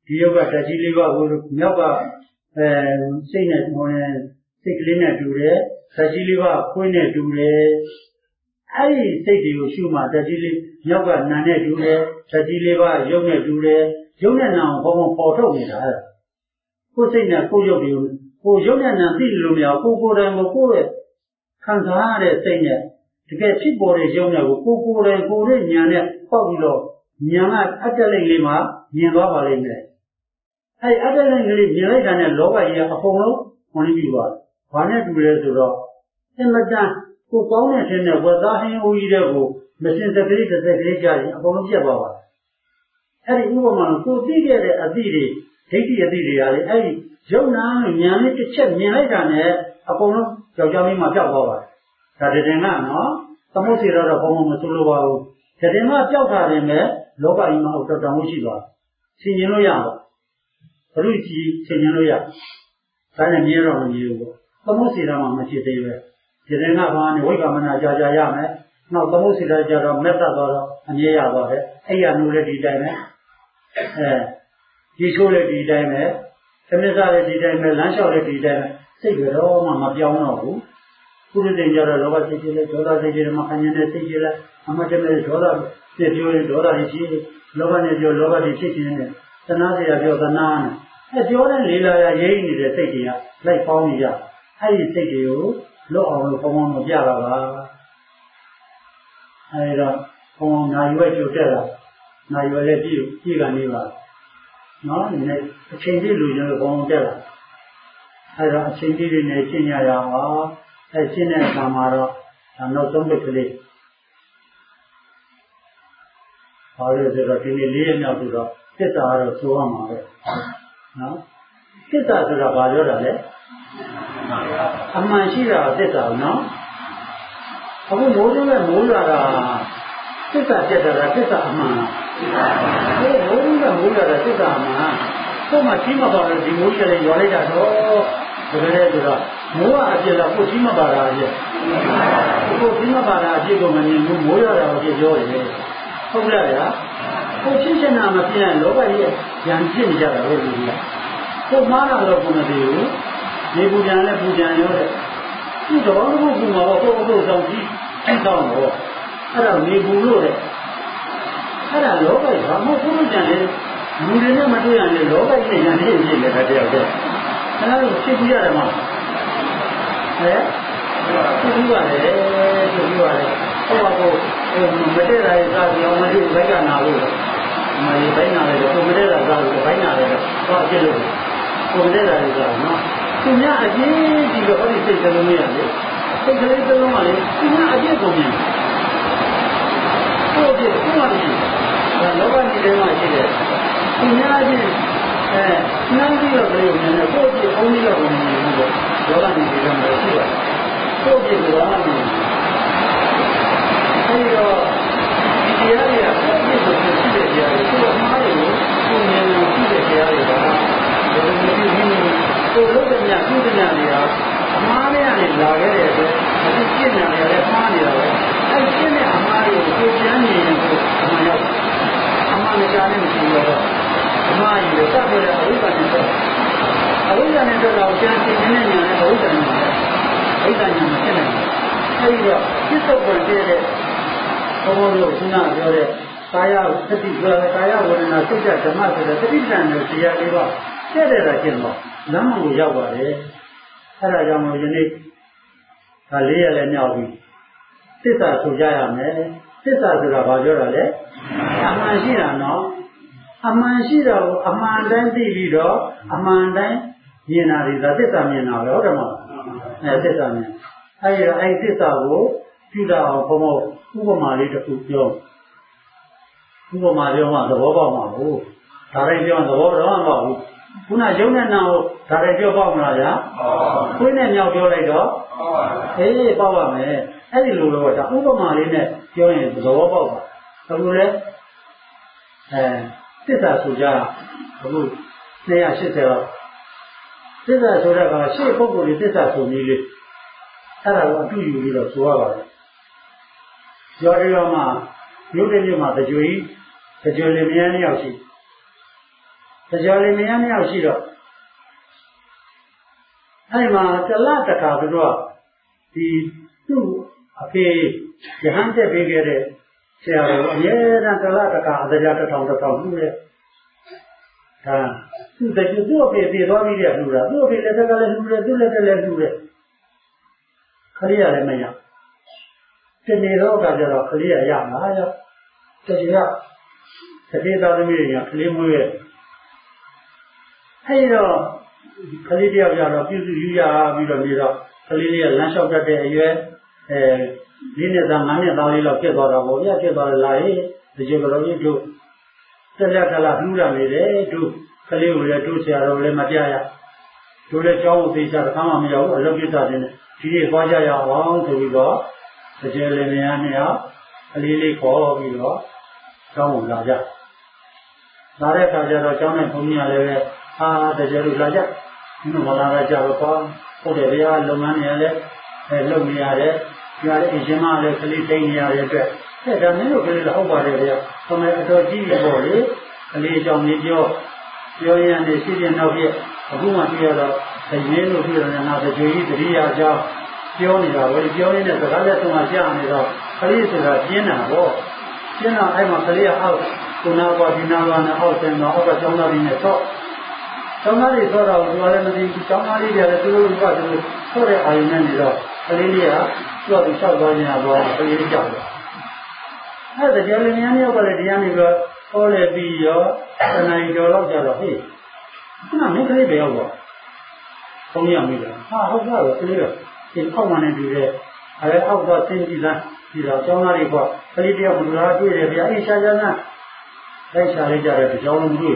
ဒီယောဂဓာတ်ကြီးလေးပါးကိုမြောက်ကစိတ်နဲ့စိတ်ကလေးနဲ့တူတယ်ဓာတ်ကြီးလေးပါးခွင်းနဲ့တူတယ်အဲ့ဒီစိတ်တွေကိုရှုမှဓာတ်ကြီးလေးမြောက်ကနာနဲ့တူတယ်ဓာတ်ကြီးလေးပါးရုပ်နဲ့တူတယ်ရုပ်နဲ့နာကိုဘုံပေါ်ထုတ်နေတာကိုယ်စိတ်နဲ့ကိုယ်ရုပ်တွေကိုရုပ်နဲ့နာသိလို့မရဘူးကိုယ်တိုင်ကိုယ်ရဲ့ခံစားရတဲ့စိတ်နဲ့တကယ်ဖြစ်ပေါ်တဲ့ရုပ်နဲ့ကိုယ်တိုင်ကိုယ်ရဲ့ဉာဏ်နဲ့ပေါက်ပြီးတော့ဉာဏ်ကအတ္တလိမ့်လေးမှာမြင်သွားပါလိမ့်မယ်အဲ့အတ္တလိမ့်ကလေးမြင်လိုက်တာနဲ့လောကကြီးကအကုန်လုံးဝင်ပြီးသွားတယ်။ဘာနဲ့တူလဲဆိုတော့အမတန်ကိုကောင်းတဲ့ခြင်းနဲ့ဝတ်သားဟင်းဦးကြီးတဲ့ကိုမစင်စကလေးတစ်စက်ကလေးကြာရင်အကုန်လုံးပြတ်သွားပါတယ်။အဲ့ဒီဥပမာကိုသိခဲ့တဲ့အသည့်တွေဒိဋ္ဌိအသည့်တွေရာလေအဲ့ဒီရုပ်နာနဲ့ဉာဏ်လေးတစ်ချက်မြင်လိုက်တာနဲ့အကုန်လုံးကြောက်ကြောက်လေးမှပျောက်သွားပါတယ်။ဒါတည်ငါနော်သမုတ်စီတော့ဘုံမဆိုးလို့ပါဘူး။တည်ငါပျောက်တာတယ်မဲ့လောကကြီးမှာအတော်တောင်မှုရှိသွားတယ်။ဆင်ញင်လို့ရပါဘုရုကြီးဆင်ញင်လို့ရဒါနဲ့မြဲတော့မမြဲဘူးပေါ့သမုတ်စီတော့မှမရှိသေးပဲဒီနေ့ကဘာနဲ့ဝိက္ခမနာကြာကြာရမယ်နောက်သမုတ်စီတော့ကြာတော့မက်သက်တော့အမြဲရသွားတယ်အဲ့ရနူလည်းဒီတိုင်းပဲဒီချိုးလည်းဒီတိုင်းပဲသမစ္ဆာလည်းဒီတိုင်းပဲလမ်းလျှောက်လည်းဒီတိုင်းပဲစိတ်ကတော့မှမပြောင်းတော့ဘူးပုရိသေကြတော့လောဘစိတ်ကြီးလဲဒေါသစိတ်ကြီးလဲမခံနိုင်တဲ့စိတ်ကြီးလဲအမတ္တမဲ့ဒေါသပြည့်ပြောရင်ဒေါသကြီးကြီးလောဘနဲ့ပြောလောဘကြီးဖြစ်ခြင်းနဲ့သနာစရာပြောသနာနဲ့ပြောတဲ့လေလာရရိမ့်နေတဲ့စိတ်တွေကလိုက်ပေါင်းနေကြအဲ့ဒီစိတ်တွေကိုလွတ်အောင်လို့ဘုံဘုံမပြတာပါအဲ့တော့ဘုံဘုံနာယူဝဲကြိုတက်လာနာယူဝဲလည်းပြည့်ကနေပါနော်ဒီနေ့အချိန်ပြည့်လူကျလို့ဘုံဘုံတက်လာအဲ့တော့အချိန်ပြည့်တွေနဲ့ရှင်းရအောင်အဲ့ရှင်းတဲ့အခါမှာတော့နောက်ဆုံးတစ်ကလေးဘာလို့ဆိုတော့ဒီနေ့၄ရက်မြောက်ဆိုတော့သစ္စာကတော့ဆိုရမှာပဲနော်သစ္စာဆိုတာဘာပြောတာလဲအမှန်ရှိတာသစ္စာနော်အခုမိုးတွင်းနဲ့မိုးရွာတာသစ္စာပြတ်တာသစ္စာအမှန်လားမိုးတွင်းနဲ့မိုးရွာတာသစ္စာအမှန်ကို့မှာကြီးမပါလို့ဒီမိုးကြီးလည်းရွာလိုက်တာတော့ဒါလည်းဆိုတော့မိုးကအပြည့်လားကို့ကြီးမပါတာအပြည့်ကို့ကြီးမပါတာအပြည့်ကိုမမြင်ဘူးမိုးရွာတာကိုပြောတယ်ဟုတ်လားဗျာကိုဖြစ်ချင်တာမဖြစ်ရင်လောကကြီးရံဖြစ်နေကြတာပဲလူကြီးကိုမှားတာတော့ကိုမသိဘူးနေပူကြံလည်းပူကြံရောတဲ့ဒီတော့ဘုမှာတော့ကိုယ့်ဆောင်ကြီးအဲ့ဆောင်တော့အဲ့ဒါနေပူလို့တဲ့အဲ့ဒါလောကကြီးဘာမှကိုကြံလေလူတွေနဲ့မတွေ့ရရင်လောကကြီးနဲ့ရံဖြစ်နေတယ်တယောက်တည်းအဲ့ဒါကိုဖြစ်ပြီးရတယ်မဟုတ်ဖြစ်ပြီးပါတယ်ဖြစ်ပြီးပါတယ်ဟောပါကိုမတည့်တာရစားပြီးအောင်မသိဘိုက်ကနာလို့မလေးဘိုက်နာတယ်ကိုမတည့်တာစားလို့ဘိုက်နာတယ်ဟောဖြစ်လို့ကိုမတည့်တာရစားနော်သူများအကျဉ်းဒီလိုဟောဒီစိတ်ကလေးမရလေစိတ်ကလေးတစ်လုံးကလေသူများအကျဉ်းကုန်မြန်ကိုပြည့်ကိုမှမရှိဒါလောကကြီးထဲမှာရှိတယ်သူများအကျဉ်းနှမ်းပြီးတော့ပြောနေတယ်ကိုပြည့်အုံးပြီးတော့နေတယ်လောကကြီးထဲမှာရှိတယ်ကိုပြည့်ကတော့မရှိဘူးအဲဒီတော့ဒီတရားတွေကကိုပြည့်ဆိုရှိတဲ့တရားတွေကိုအမှားတွေကိုကိုမြင်လို့ရှိတဲ့တရားတွေကဘယ်လိုမျိုးကိုလုပ်တဲ့ညကုသညတွေဟာအမှားတွေကနေလာခဲ့တဲ့အတွက်အခုပြည့်နေတယ်လည်းမှားနေတာပဲအဲပြည့်တဲ့အမှားတွေကိုကိုပြန်နေရင်ကိုအမှားရောက်အမှားမကြားနဲ့မရှိတော့အမှားကြီးကိုစပြောတဲ့အဝိဇ္ဇာနဲ့တော့အဝိဇ္ဇာနဲ့တော့ကျန်တဲ့ဉာဏ်နဲ့အဝိဇ္ဇာနဲ့အဝိဇ္ဇာဉာဏ်မဖြစ်နိုင်ဘူးအဲဒီတော့ပြစ္ဆုတ်ပေါ်တဲ့ဘုံဘုံတို့ခုနပြောတဲ့ကာယသတိပြောတဲ့ကာယဝေဒနာစိတ်ဓမ္မဆိုတဲ့သတိဉာဏ်နဲ့တရားလေးပါကျက်တဲ့တာကျင့်တော့လမ်းကိုရောက်ပါတယ်အဲဒါကြောင့်မို့ယနေ့ဒါ၄ရက်လည်းမြောက်ပြီသစ္စာဆိုကြရမယ်သစ္စာဆိုတာဘာပြောတာလဲအမှန်ရှိတာနော်အမှန်ရှိတာကိုအမှန်တိုင်းသိပြီးတော့အမှန်တိုင်းမြင်တာဒီသစ္စာမြင်တာပဲဟုတ်တယ်မဟုတ်သစ္စာမြင်အဲဒီတော့အဲဒီသစ္စာကိုပြုတာအောင်ဘုံဘုံဥပမာလေးတစ်ခုပြောဥပမာပြောမှသဘောပေါက်မှာဘူးဒါတိုင်းပြောသဘောတော့မပေါက်ဘူးခုနရုံနဲ့နာကိုဒါတိုင်းပြောပေါက်မလားဗျာခွေးနဲ့မြောက်ပြောလိုက်တော့အေးပေါက်ပါမယ်အဲ့ဒီလိုတော့ဒါဥပမာလေးနဲ့ပြောရင်သဘောပေါက်ပါအခုလေသစ္စာဆိုကြအခု280လောက်သစ္စာဆိုတဲ့ကရှေ့ပုဂ္ဂိုလ်တွေသစ္စာဆိုပြီးလေအဲ့ဒါကိုအတူယူပြီးတော့ဆိုရပါတယ်ကျော်ရောမှာမြို့တစ်မြို့မှာတကြွကြီးတကြွလင်မယား2ယောက်ရှိတရားလေးမရနှစ်ယောက်ရှိတော့အဲ့မှာတလတခါတို့ဒီသူ့အဖေရဟန်းတက်ပေးခဲ့တဲ့ဆရာတော်အမြဲတမ်းတလတခါအတရားတစ်ထောင်လှူတယ်ဒါသူ့အဖေပြေသွားပြီးတဲ့လှူတာသူ့အဖေလည်းတက်ကလည်းလှူတယ်သူ့လည်းတက်လည်းလှူတယ်ခလေးရလည်းမရတနေ့တော့ကကြတော့ခလေးရရမှာရောတကယ်ကတတိသားသမီးတွေကခလေးမွေးရဲ့အဲ့တော့ခလေးတယောက်ကြတော့ပြုစုယူရပြီးတော့နေတော့ခလေးလေးကလမ်းလျှောက်တတ်တဲ့အရွယ်၄နှစ်သား၅နှစ်သားလေးလောက်ဖြစ်သွားတာပေါ့ဗျာဖြစ်သွားလာရင်ဒီလိုလိုကြီးတို့ဆက်လက်ထလာလှူရနေတယ်တို့ခလေးကိုလည်းတို့ဆရာတော်လည်းမပြရတို့လည်းကြောင်းကိုသိချတခါမှမရောက်ဘူးအလုပ်ကိစ္စတွေနဲ့ဒီနေ့သွားကြရအောင်ဆိုပြီးတော့တကယ်လည်းများနေအောင်ခလေးလေးခေါ်ပြီးတော့ကျောင်းကိုလာကြလာတဲ့အခါကျတော့ကျောင်းနဲ့ဘုန်းကြီးကလည်းတကယ်လို့လာကြဒီလိုမလာကြတော့ဟုတ်တယ်ဗျာလုပ်ငန်းတွေလည်းလုပ်နေရတယ်ဒီကလည်းအရှင်မလည်းကလေးသိနေရတဲ့အတွက်ဒါမင်းတို့ကလေးလည်းဟုတ်ပါတယ်ဗျာခမဲအတော်ကြီးပေါ့လေကလေးအကြောင်းကြီးပြောရရင်ရှိတဲ့နောက်ပြအခုမှပြရတော့အရင်လို့ပြရတယ်ငါတကြွကြီးတတိယအကြောင်းပြောနေတာပဲပြောရင်းနဲ့စကားလက်ဆုံးကကြားနေတော့ကလေးဆိုတာပြင်းတာပေါ့ပြင်းတော့အဲ့မှာကလေးကအောက်ကိုနာကွာဒီနာကွာနဲ့အောက်ဆင်းတော့အောက်ကကျောင်းသားတွေနဲ့တော့ကျောင်းသားတွေဆိုတော့သူကလည်းမသိဘူးကျောင်းသားလေးတွေလည်းသူတို့ကသူဆိုတဲ့အာရုံနဲ့နေတော့ကလေးလေးကသူ့အတူလျှောက်သွားနေတာတော့ကလေးကြောက်တယ်အဲ့ဒါကြောင့်လည်းများများကလည်းတရားနေပြီးတော့ဟောလေပြီးရောတဏှာကြီးတော်တော့ကြတော့ဟေ့ခုနမင်းကလေးပဲရောက်တော့ဘုန်းကြီးကမိတယ်ဟုတ်ကဲ့ကလေးတော့ဒီအောက်မှနေပြီးတဲ့အဲ့အောက်ကဆင်းကြည့်သားဒီတော့ကျောင်းသားတွေကလေးတယောက်ဘုရားတွေ့တယ်ဗျာအေးရှားရှားနာလိုက်ရှာလိုက်ကြတယ်ကြောင်းလုံးတွေ့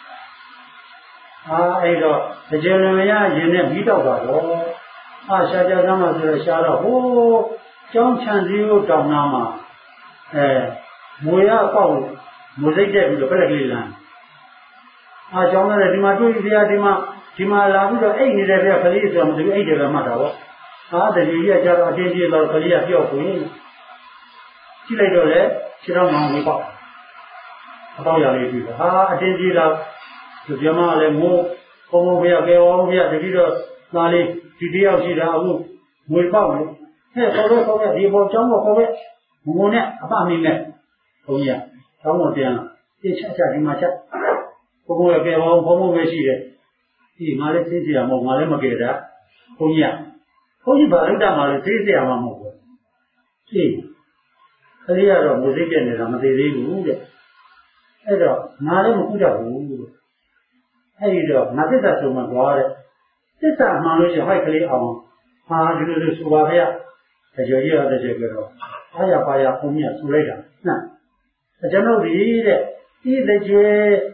အဲ့တော့တကြယ်လည်းမရရင်နဲ့ပြီးတော့ပါတော့ရှားရှားနာမှဆိုတော့ရှားတော့ဟိုးကျောင်းချန်စည်းကိုတောင်းနာမှာမွေရပေါက်မွေစိတ်တက်ပြီးတော့ပြက်ကလေးလမ်းကျောင်းသားတွေဒီမှာတွေ့ပြီဗျာဒီမှာလာပြီးတော့အိတ်နေတယ်ဗျာကလေးဆိုတော့မသိဘူးအိတ်တယ်ပဲမှတ်တာပေါ့တကြီးကကြတော့အတင်းပြေတော့ကလေးကပြော့ခွင့်ကြည့်လိုက်တော့လေခြေတော်မောင်လေးပေါ့အတော့ရလေးပြီအတင်းပြေတော့ဒီပြမလည်းမိုးဘုံဘုရားကဲအောင်ဘုရားတတိတော့သားလေးဒီတယောက်ရှိတာအခုငွေပေါက်လို့ခေါ်ခဲ့ဒီပေါ်ကျောင်းပေါ်ခေါ်ခဲ့ငုံနဲ့အပမင်းနဲ့ဘုန်းကြီးကကျောင်းပေါ်ပြန်လာပြချက်ချဒီမှာချက်ဘုံဘုရားကဲအောင်ဘုံပဲရှိတယ်ဒီငါလည်းသိစရာမဟုတ်ငါလည်းမကဲတာဘုန်းကြီးဘာလို့တတ်မှလဲသိစရာမှမဟုတ်ဘူးသိကလေးကတော့ငွေစိတ်တက်နေတာမသိသေးဘူးတဲ့အဲ့တော့ငါလည်းမကူတတ်ဘူးအဲ့ဒီတော့ငါသစ္စာဆိုမှသွားတဲ့သစ္စာမှန်လို့ရှိရင်ဟိုက်ကလေးအောင်ဒီလိုဆိုပါဗျာတကြွကြီးရတဲ့ကြွကတော့အားရပါရဘုံမြတ်ဆူလိုက်တာကျွန်တော်ဒီတဲ့ဒီတကြွ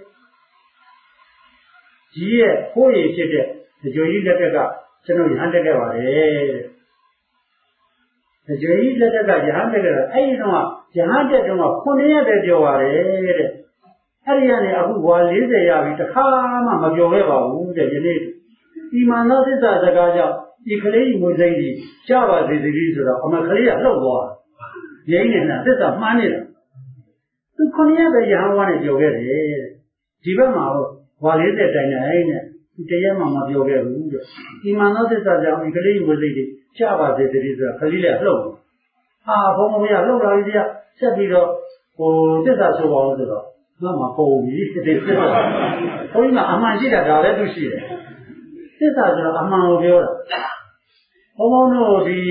ကြီးရဲ့ခိုးရည်ဖြစ်တဲ့တကြွကြီးလက်ကကျွန်တော်ရဟန်းတက်ခဲ့ပါတယ်တဲ့တကြွကြီးလက်ကရဟန်းတက်ခဲ့တာအဲ့ဒီတော့ရဟန်းတက်တော့9ရက်ပဲပြောပါတယ်တဲ့အဲ့ဒီကနေအခုဘွာ40ရပြီတစ်ခါမှမပြောခဲ့ပါဘူးတဲ့ယနေ့ဒီမာနသစ္စာစကားကြောင့်ဒီကလေးငွေစိမ့်ကြီးကြပါစေသတိဆိုတော့အမကလေးကလှုပ်သွားရင်းနေတာသစ္စာမှန်းနေတာသူ9ရက်ပဲရဟန်းဝါနဲ့ပြောခဲ့တယ်ဒီဘက်မှာဘွာ40တိုင်နေနဲ့ဒီတရက်မှမပြောခဲ့ဘူးတဲ့ဒီမာနသစ္စာကြောင့်ဒီကလေးငွေစိမ့်ကြီးကြပါစေသတိဆိုတော့ကလေးလည်းလှုပ်ဘုံဘုရားလှုပ်လာပြီဆက်ပြီးတော့သစ္စာဆိုပါဦးဆိုတော့ငါမှပုံပြီဒီသစ္စာဘုန်းကြီးကအမှန်ရှိတာဒါလည်းသူရှိတယ်သစ္စာဆိုတော့အမှန်ကိုပြောတာဘုံဘုံတို့ဒီ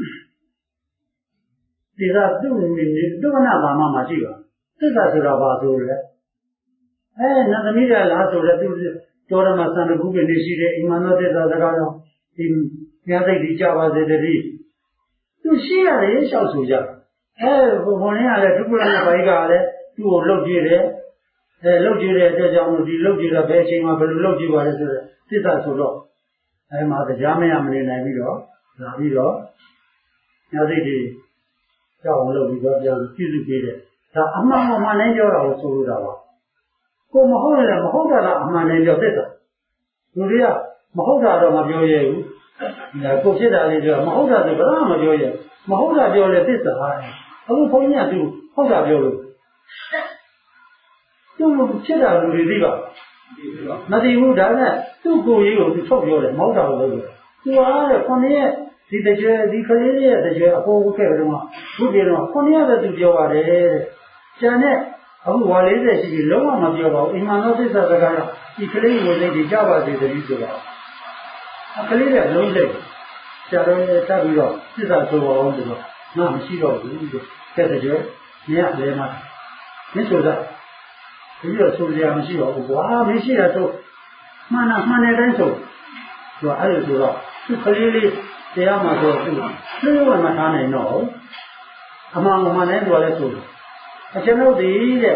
ကသူ့နာဘာမှမရှိပါသစ္စာဆိုတာဘာဆိုလဲနတ်သမီးကလားဆိုတော့သူတော်ရမစံတခုပဲနေရှိတယ်အိမ်မနောသစ္စာစကားတော့ဒီညာစိတ်ဒီကြပါစေတည်းသူရှိရတယ်လျှောက်ဆိုကြဘုံဘုံလေးကလည်းဒုက္ခနဲ့ဘိုက်ကလည်းသူ့ကိုလှုပ်ကြည့်တယ်လှုပ်ကြည့်တဲ့အတွက်ကြောင့်ဒီလှုပ်ကြည့်တာဘယ်အချိန်မှဘယ်လိုလှုပ်ကြည့်ပါလဲဆိုတော့သစ္စာဆိုတော့မှာတရားမရမနေနိုင်ပြီးတော့လာပြီးတော့ညာစိတ်တွေကြောက်အောင်လုပ်ပြီးတော့ပြန်ပြည့်စုံပေးတယ်ဒါအမှန်မှန်နဲ့ပြောတာကိုဆိုလိုတာပါကိုမဟုတ်လည်းမဟုတ်တာကအမှန်နဲ့ပြောသစ္စာလူတွေကမဟုတ်တာတော့မပြောရဘူးကိုဖြစ်တာလေးပြောမဟုတ်တာဆိုဘာမှမပြောရမဟုတ်တာပြောလဲသစ္စာအခုဘုန်းကြီးကသူဟုတ်တာပြောလို့သူဖြစ်တာလူတွေသိပါမသိဘူးဒါနဲ့သူ့ကိုယ်ကြီးကိုသူထုတ်ပြောတယ်မောက်တာလို့ပြောတယ်သူအားတဲ့ခုနှစ်ရက်ဒီတကြွဒီကလေးလေးရဲ့တကြွအပေါ်ဝတ်ခဲ့တယ်မှာခုပြေတော့ခုနှစ်ရက်ပဲသူပြောပါတယ်တဲ့ကျန်တဲ့အခုဝါ40ရှိပြီလုံးဝမပြောပါဘူးအိမ်မှာတော့သစ္စာစကားတော့ဒီကလေးကိုလည်းဒီကြပါစေတည်းဆိုတော့ကလေးကလုံးလိုက်ဆရာတော်ရဲ့တက်ပြီးတော့သစ္စာဆိုအောင်ဆိုတော့ငါမရှိတော့ဘူးတဲ့တဲ့ကြွမြတ်လည်းမှာမင်းဆိုတာဒီလိုဆိုကြမရှိတော့ဘူးကွာမရှိတာတော့မှန်တဲ့တိုင်းဆိုသူအဲ့လိုဆိုတော့သူကလေးလေးတရားမှာဆိုသူလုံးဝမထားနိုင်တော့အမှန်နဲ့သူလည်းဆိုအကျွန်ုပ်ဒီတဲ့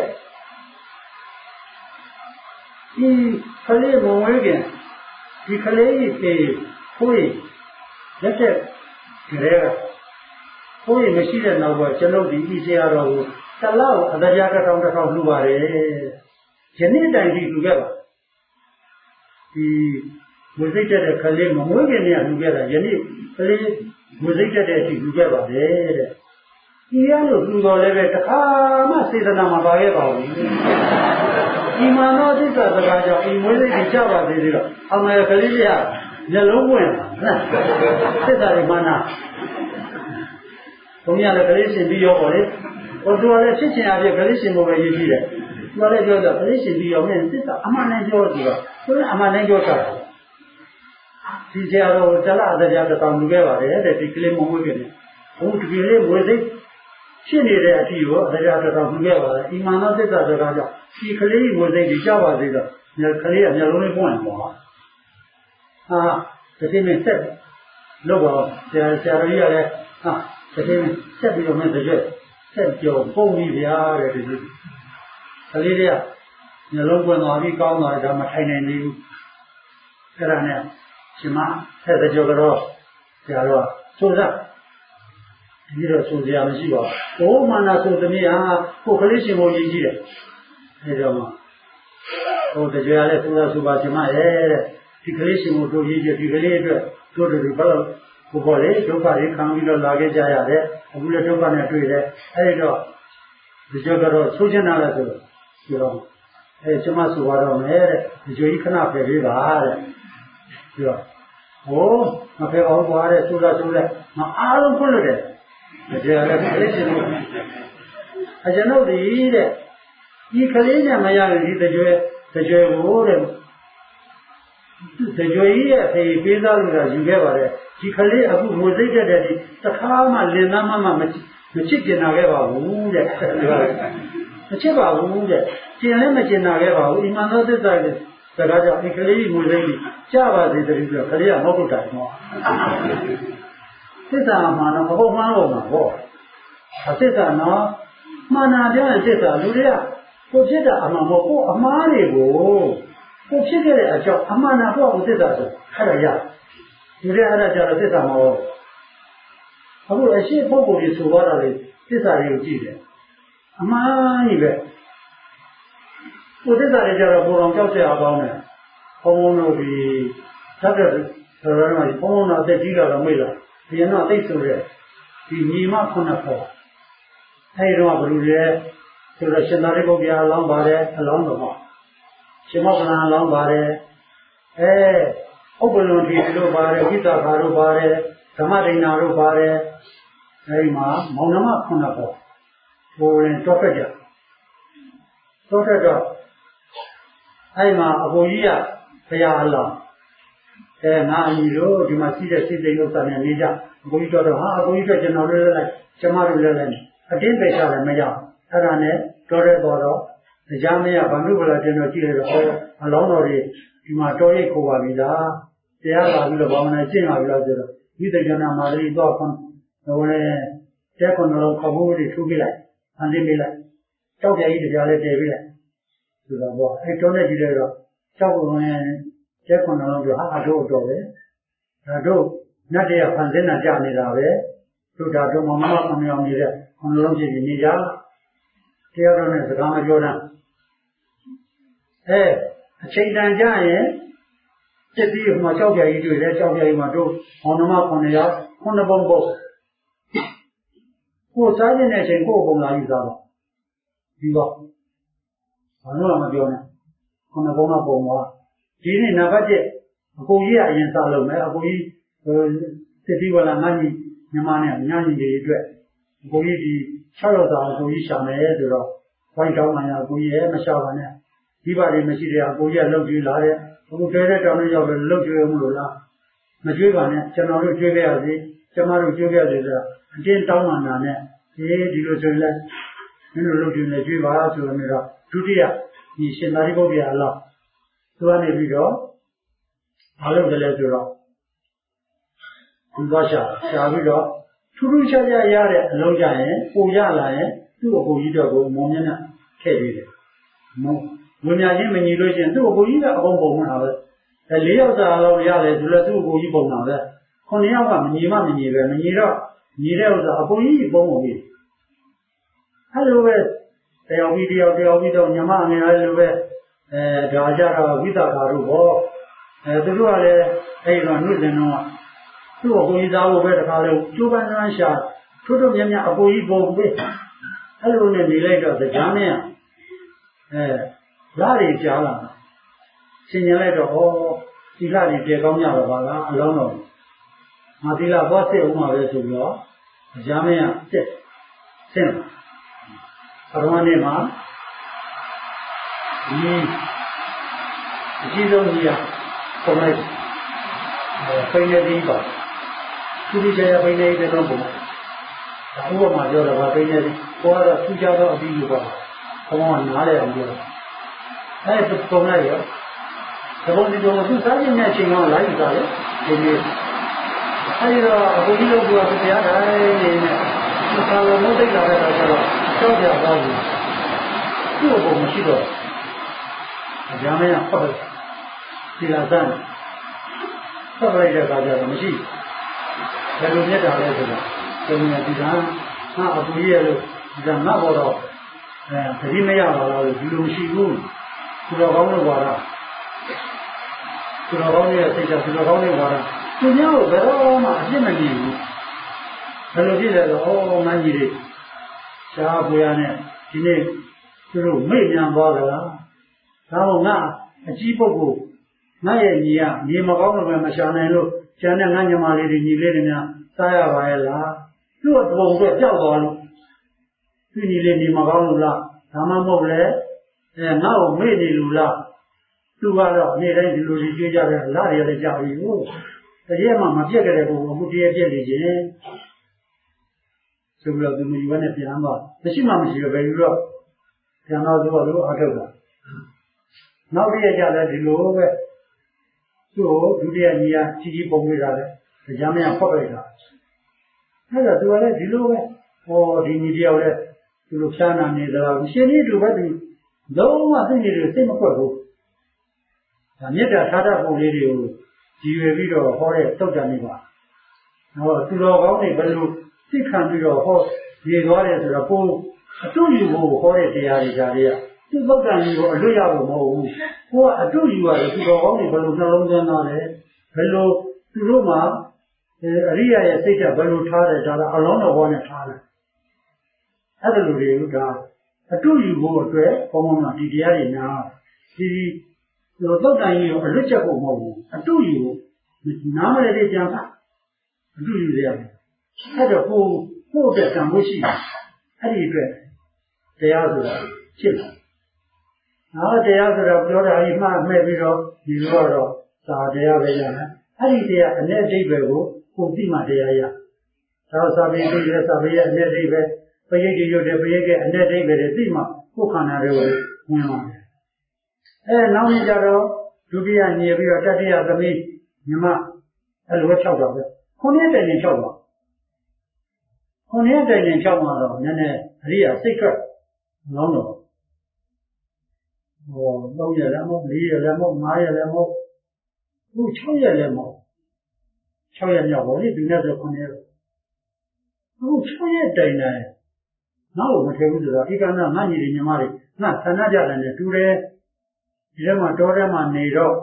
ဒီကလေးမဝဲခင်ဒီကလေးကြီးကိုလက်တဲ့ကြဲကကိုယ်မရှိတဲ့နောက်ကကျွန်ုပ်ဒီဤဆရာတော်ကိုတလောက်အတရားတစ်ထောင်လှူပါတယ်ယနေ့တိုင်ဒီလှူခဲ့ပါဒီမွေစိတ်တဲ့ကလေးမမွေးခင်ကလှူခဲ့တာယနေ့ကလေးမွေစိတ်တဲ့အထိလှူခဲ့ပါတယ်တဲ့ဒီရလို့လှူတော်လည်းပဲတခါမှစေတနာမပါခဲ့ပါဘူးဒီမှာတော့သစ္စာစကားကြောင့်အိမ်မွေးစိတ်ကြီးကြပါသေးတယ်တော့အမေကလေးလေးကမျက်လုံးပွင့်လာသစ္စာတွေမှနာဘုံရလည်းကလေးရှင်ပြီးရောပေါ့လေဟိုသူကလည်းဖြစ်ချင်အပြည့်ကလေးရှင်ဖို့ပဲရည်ရှိတယ်သူကလည်းပြောတော့ကလေးရှင်ပြီးရောနဲ့သစ္စာအမှန်နဲ့ပြောသူကသူကအမှန်နဲ့ပြောတာဒီကြတော့တလားအတရားတောင်လူခဲ့ပါတယ်တဲ့ဒီကလေးမမွေးခဲ့တယ်ဘုံဒီကလေးမွေးစိတ်ဖြစ်နေတဲ့အထိကိုအတရားတောင်လူခဲ့ပါတယ်ဒီမှန်သောသစ္စာစကားကြောင့်ဒီကလေးမွေးစိတ်ကြီးကြပါသေးတော့ကလေးကမျက်လုံးလေးပွင့်သွားဟာဒီမင်းဆက်လို့ပါဆရာတော်ကြီးကလည်းဟာတကယ်ဆက်ပြီးတော့မင်းတကယ်ဆက်ကြောပုံပြီးဗျာတဲ့ဒီလိုကလေးတွေကညလုံးပွင့်သွားပြီးကောင်းသွားတယ်ဒါမထိုင်နိုင်သေးဘူးအဲ့ဒါနဲ့ရှင်မဆက်တကြောကတော့ဆရာတော်စိုးစားဒီလိုဆိုစရာမရှိပါဘူးဘိုးမာနာဆိုသမီးဟာကိုကလေးရှင်ကိုရည်ကြည့်တယ်အဲ့တော့ဟိုတကြရလဲစိုးစားဆိုပါရှင်မရဲ့တဲ့ဒီကလေးရှင်ကိုတို့ရည်ကြည့်ဒီကလေးအတွက်တို့တို့ဘယ်လိုကိုပေါ်လေဒုက္ခတွေခံပြီးတော့လာခဲ့ကြရတယ်အခုလည်းဒုက္ခနဲ့တွေ့တယ်အဲဒီတော့ဒီကြောကတော့ဆိုချင်တာလဲဆိုတော့ကျွန်မဆိုပါတော့မယ်တဲ့ဒီကြိုကြီးခဏဖယ်ပေးပါတဲ့ပြီးတော့ဟိုမဖယ်ပါဘူးကွာတဲ့ဆိုတော့ဆိုလဲမအားလုံးဖွင့်လို့တယ်ဒီကြလည်းကလေးရှင်တို့အကျွန်ုပ်ဒီတဲ့ဒီကလေးနဲ့မရရင်ဒီတကြွကိုတဲ့တကြွကြီးရဲ့ဖေးပေးသားလို့ကယူခဲ့ပါတယ်ဒီကလေးအခုငိုစိတ်တဲ့ဒီတခါမှလင်သားမမချစ်ကျင်နာခဲ့ပါဘူးတဲ့မချစ်ပါဘူးတဲ့ကျင်လည်းမကျင်နာခဲ့ပါဘူးအိမ်မှာသောသစ္စာတွေစကားကြောင့်ဒီကလေးငိုစိတ်ကြီးကြပါစေတည်းဆိုတော့ကလေးကမဟုတ်တာတော့သစ္စာမှန်တော့မဟုတ်မှန်းလို့မှာပေါ့အသစ္စာနော်မှန်တာပြောရင်သစ္စာလူတွေကကိုဖြစ်တာအမှန်မဟုတ်ကိုအမှားတွေကိုကိုဖြစ်ခဲ့တဲ့အကြောင်းအမှန်တာကိုသစ္စာဆိုအဲ့ဒါရဒီရဲအဲ့ဒါကြတော့သစ္စာမဟုတ်အခုအရှိပုဂ္ဂိုလ်ကြီးဆိုတော့လေသစ္စာတွေကိုကြည့်တယ်အမှန်ကြီးပဲကိုသစ္စာတွေကြတော့ကိုယ်တော်ကြောက်เสียအောင်ကောင်းတယ်ဘုံဘုံတို့ဒီသတ်တဲ့ဆိုတော့ဘုံဘုံတော့အသက်ကြီးတော့မေ့လာဒီရင်တော့သိဆိုရဲဒီညီမခုနှစ်ခေါ်အဲဒီတော့ဘယ်လိုလဲဆိုတော့ရှင်သာရိပုတ္တရာအလောင်းပါတယ်အလောင်းတော်ရှင်မောကလန်အလောင်းပါတယ်ဥပ္ပလွန်တိတို့ပါတယ်ဝိသခါတို့ပါတယ်ဓမ္မဒိဏတို့ပါတယ်အဲဒီမှာမောင်နှမခုနှစ်ခေါ်ဘိုးရင်တောဖက်ကြတောဖက်တော့အဲဒီမှာအဘိုးကြီးကဘုရားအလောင်းငါအညီတို့ဒီမှာရှိတဲ့စိတ်စိတ်ဥစ္စာနဲ့နေကြအဘိုးကြီးတော့ဟာအဘိုးကြီးကကျွန်တော်လည်းလိုက်ကျမတို့လည်းလိုက်အတင်းပေချလည်းမရအဲ့ဒါနဲ့တော်တဲ့တော်တော့တရားမရဗန္ဓုဗလာတင်တော့ကြည့်ရတော့အလောင်းတော်တွေဒီမှာတော်ရိတ်ခေါ်ပါပြီလားတရားပါပြီးတော့ဘာဝနာကျင့်ပါပြီလားဆိုတော့ဒီတက္ကနာမာရီတော့ခွန်ဟိုလေတဲ့ခွန်တော်ခဘိုးတွေထူပြလိုက်အန်တင်းပြလိုက်တောက်ပြကြီးတရားလည်းတည်ပြလိုက်ဆိုတော့ဘောအဲ့တော်နဲ့ကြည့်ရတော့ကြောက်ဝင်တဲ့ခွန်တော်ပြောဟာတို့တော့ပဲဒါတို့နတ်တရားဖန်ဆင်းတာကြနေတာပဲတို့ဒါတို့မမမမြောင်နေတဲ့ခွန်တော်ကြည့်နေကြတရားတော်နဲ့စကားမပြောတာအချိန်တန်ကြရင်စက်ပြီးမှကြောက်ကြကြီးတွေ့တယ်ကြောက်ကြကြီးမှတို့မောင်နှမ9ယောက်9ပုံပုတ်ကိုစားခြင်းတဲ့အချိန်ကိုပုံလာယူသားတော့ဒီတော့ဘာလို့မှမပြောနဲ့9 ခုနဘုံကပုံသွားဒီနေ့နံပါတ်1အကိုကြီးကအရင်စားလုပ်မယ်အကိုကြီးစစ်တီးဝလာငါညီညီမနဲ့ညညီတွေအတွက်အကိုကြီးဒီ6ရောက်သားအကိုကြီးရှာမယ်ဆိုတော့ဝိုင်းတောင်းမှရအကိုကြီးရဲ့မရှာပါနဲ့ဒီပါတွေမရှိတဲ့အကိုကြီးကလှုပ်ကြွေးလာတဲ့အခုတဲတဲ့တောင်းလေးရောက်လို့လှုပ်ကြွေးမှုလို့လားမကြွေးပါနဲ့ကျွန်တော်တို့ကြွေးခဲ့ရစီကျမတို့ကြွေးခဲ့ရစီဆိုတာအတင်းတောင်းမှနာနဲ့ဒီလိုဆိုရင်လည်းမင်းတို့လှုပ်ကြွေးနေကြွေးပါဆိုတော့ဒုတိယဒီရှင်သာရိပုတ္တရာအလောက်သူကနေပြီးတော့ဘာလုပ်တယ်လဲဆိုတော့သူသွားရှာပြီးတော့ထူးထူးခြားခြားရတဲ့အလုံးကြရင်ပုံရလာရင်သူ့အကိုကြီးတော့ကိုမောင်မျက်နှာထည့်ပေးတယ်ဝိညာဉ်ချင်းမညီလို့ရှိရင်သူ့အကိုကြီးကအကုန်ပုံမှန်တာပဲ4ယောက်သာလောက်ရတယ်ဆိုလည်းသူ့အကိုကြီးပုံတာပဲ9ယောက်ကမညီပဲမညီတော့ညီတဲ့ဥစ္စာအကိုကြီးပုံပုံပြီးအဲ့လိုပဲတယောက်ပြီးတော့ညမအငယ်လေးလိုပဲဒါကြတော့ဝိသကာတို့ဟောသူတို့ကလည်းအဲ့တော့နှုတ်စင်တော့သူ့အကိုကြီးသားဖို့ပဲတခါလဲကျိုးပန်းနှမ်းရှာထို့မြတ်အကိုကြီးပုံပေးအဲ့လိုနဲ့နေလိုက်တော့ကြားမင်းလာတွေကြားလာဆင်ញင်လိုက်တော့ဟောသီလတွေပြေကောင်းကြတော့ပါလားအလုံးတော်ငါသီလသွားစစ်အောင်ပါပဲဆိုပြီးတော့ကြားမင်းကဆင့်ပရမနေ့မှာဒီအကြီးဆုံးကြီးကပုံလိုက်ပိနေပြီးပါသူဒီကျရပိနေတဲ့တော့ဘုရားမှာပြောတာကပိနေပြီးကိုကတော့ထူးခြားသောအပြီးယူပါဘုရားကနားလဲအောင်ပြောအဲ့ဒါပုံလိုက်ရောသဘောဒီတော့သူစားခြင်းနဲ့အချိန်ကလာယူတာလေဒီနေ့အဲ့တော့အခုဒီလိုကတရားတိုင်းနေနဲ့သူသာလို့မသိလာတဲ့အခါကျတော့ကြောက်ကြသွားဘူးသူ့ဘုံမရှိတော့အကြမ်းမရဖတ်တယ်ဒီလာစမ်းဖတ်လိုက်တဲ့အခါကျတော့မရှိဘယ်လိုမြတ်တာလဲဆိုတော့ဒီနေ့ဒီကငါအပူကြီးရဲ့လို့ဒီကငါဘောတော့သတိမရပါလားလို့ဒီလိုမရှိဘူးသူတော်ကောင်းလို့ပါလားသူတော်ကောင်းရဲ့စိတ်ကသူတော်ကောင်းရဲ့ပါလားသူများကိုဘယ်တော့မှအပြစ်မကြည့်ဘူးဘယ်လိုဖြစ်လဲဆိုတော့မန်းကြီးတွေရှားပွေရနဲ့ဒီနေ့သူတို့မိတ်မြန်သွားကြလားဒါတော့ငါအကြီးပုဂ္ဂိုလ်ငါရဲ့ညီကညီမကောင်းလို့ပဲမရှာနိုင်လို့ကျန်တဲ့ငါညီမလေးတွေညီလေးတွေများစားရပါရဲ့လားသူ့အတုံတော့ကြောက်သွားလို့သူညီလေးညီမကောင်းလို့လားဒါမှမဟုတ်လေငါ့ကိုမေ့နေလို့လားသူကတော့နေ့တိုင်းဒီလိုကြီးကြွကြတယ်လားတွေလည်းကြောက်ပြီဟုတ်တကယ်မှမပြက်ကြတဲ့ပုံကအခုတည်းပြက်နေခြင်းဆိုပြီးတော့သူမယူဘဲနဲ့ပြန်သွားမရှိမှမရှိတော့ဘယ်လိုတော့ပြန်တော့သူကလို့အားထုတ်တာနောက်တစ်ရက်ကျလည်းဒီလိုပဲသူ့ကိုဒုတိယညီကကြီးပုံပေးတာလေကြားမရဖောက်လိုက်တာအဲ့တော့သူကလည်းဒီလိုပဲဟောဒီညီတယောက်လည်းသူလိုဖြားနာနေသလားရှင်ကြီးတို့ပဲသူလုံးဝသိနေတယ်စိတ်မကွက်ဘူးဒါမေတ္တာထားတတ်ပုံလေးတွေကိုကြည်ရွယ်ပြီးတော့ဟောတဲ့တုတ်တန်လေးပါဟောသူတော်ကောင်းတွေဘယ်လိုသိခံပြီးတော့ဟောနေသွားတယ်ဆိုတော့ကိုအတူယူဖို့ဟောတဲ့တရားတွေဒါတွေကသူတုတ်တန်ကြီးကိုအလွတ်ရဖို့မဟုတ်ဘူးကိုကအတူယူရတယ်သူတော်ကောင်းတွေဘယ်လိုနှလုံးသွင်းသွားလဲဘယ်လိုသူတို့မှာအရိယာရဲ့စိတ်ဓာတ်ဘယ်လိုထားတယ်ဒါလည်းအလုံးတော်ဘောနဲ့ထားတယ်အဲ့ဒါလိုတွေကအတူယူဖို့အတွက်ဘုံဘုံကဒီတရားတွေနာဒီလိုတုတ်တန်ကြီးကိုအလွတ်ချက်ဖို့မဟုတ်ဘူးအတူယူနားမလဲတဲ့ကြံဖတ်အတူယူရတယ်အဲ့တော့ကိုအတွက်ကံဖို့ရှိတယ်အဲ့ဒီအတွက်တရားဆိုတာဖြစ်တယ်တရားဆိုတာပြောတာအမှားမဲ့ပြီးတော့ဒီလိုတော့သာတရားပဲရတယ်အဲ့ဒီတရားအ내အဓိပ္ပာယ်ကိုသိမှတရားရသာသာပေသိတဲ့သာပေရဲ့အ내အဓိပ္ပာယ်ပရိတ်ရွတ်တဲ့ပရိတ်ရဲ့အ내အဓိပ္ပာယ်တွေသိမှကိုယ်ခန္ဓာတွေကိုဝင်လာတယ်နောက်နေ့ကျတော့ဒုတိယညီပြီးတော့တတိယသမီးညီမအဲ့လို6တော့ပဲ9ရက်တိုင်နေ6ပါ9ရက်တိုင်နေ6မှာတော့နည်းနည်းအရိယာစိတ်ထွက်လောင်းတော့3ရက်လည်းမဟုတ်4ရက်လည်းမဟုတ်5ရက်လည်းမဟုတ်ခု6ရက်လည်းမဟုတ်6ရက်မြောက်ပါလေဒီနေ့ဆို9ရက်အခု6ရက်တိုင်နေနောက်မထည့်ဘူးဆိုတော့ဧကနာငါညီတွေညီမတွေငါဆန္ဒကြတယ်နဲ့တူတယ်ဒီထဲမှာတောထဲမှာနေတော့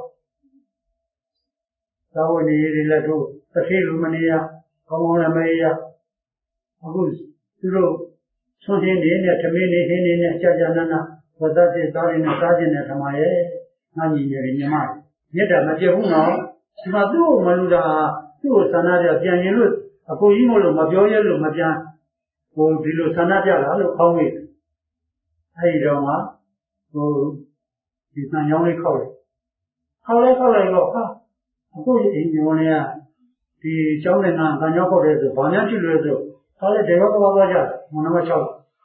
သာဝနေတွေလည်းတို့တစ်ခေလူမနေရကောင်းကောင်းလည်းမရအခုသူတို့ဆွန်ဟင်းနေနဲ့သမင်းနေဟင်းနေနဲ့ကြာကြာနာနာဝတ်သက်သားတွေနဲ့စားခြင်းနဲ့ဓမ္မရဲ့ငါညီငယ်တွေညီမမြတ်တာမပြတ်ဘူးနော်ဒီမှာသူ့ကိုမလူတာသူ့ကိုဆန္ဒပြပြန်ရင်လို့အကိုကြီးမို့လို့မပြောရဲလို့မပြန်ဟိုဒီလိုဆန္ဒပြတာလို့ခေါင်းမိအဲဒီတော့မှဟိုဒီဆံကြောင်းလေးခောက်လိုက်တော့ဟာအခုဒီညောင်းလေးကဒီကျောင်းနဲ့ငါဆံကြောင်းခောက်တယ်ဆိုဘာများဖြစ်လို့ဆိုဒါလည်းဒေဝကဘာသွားကြမနမ6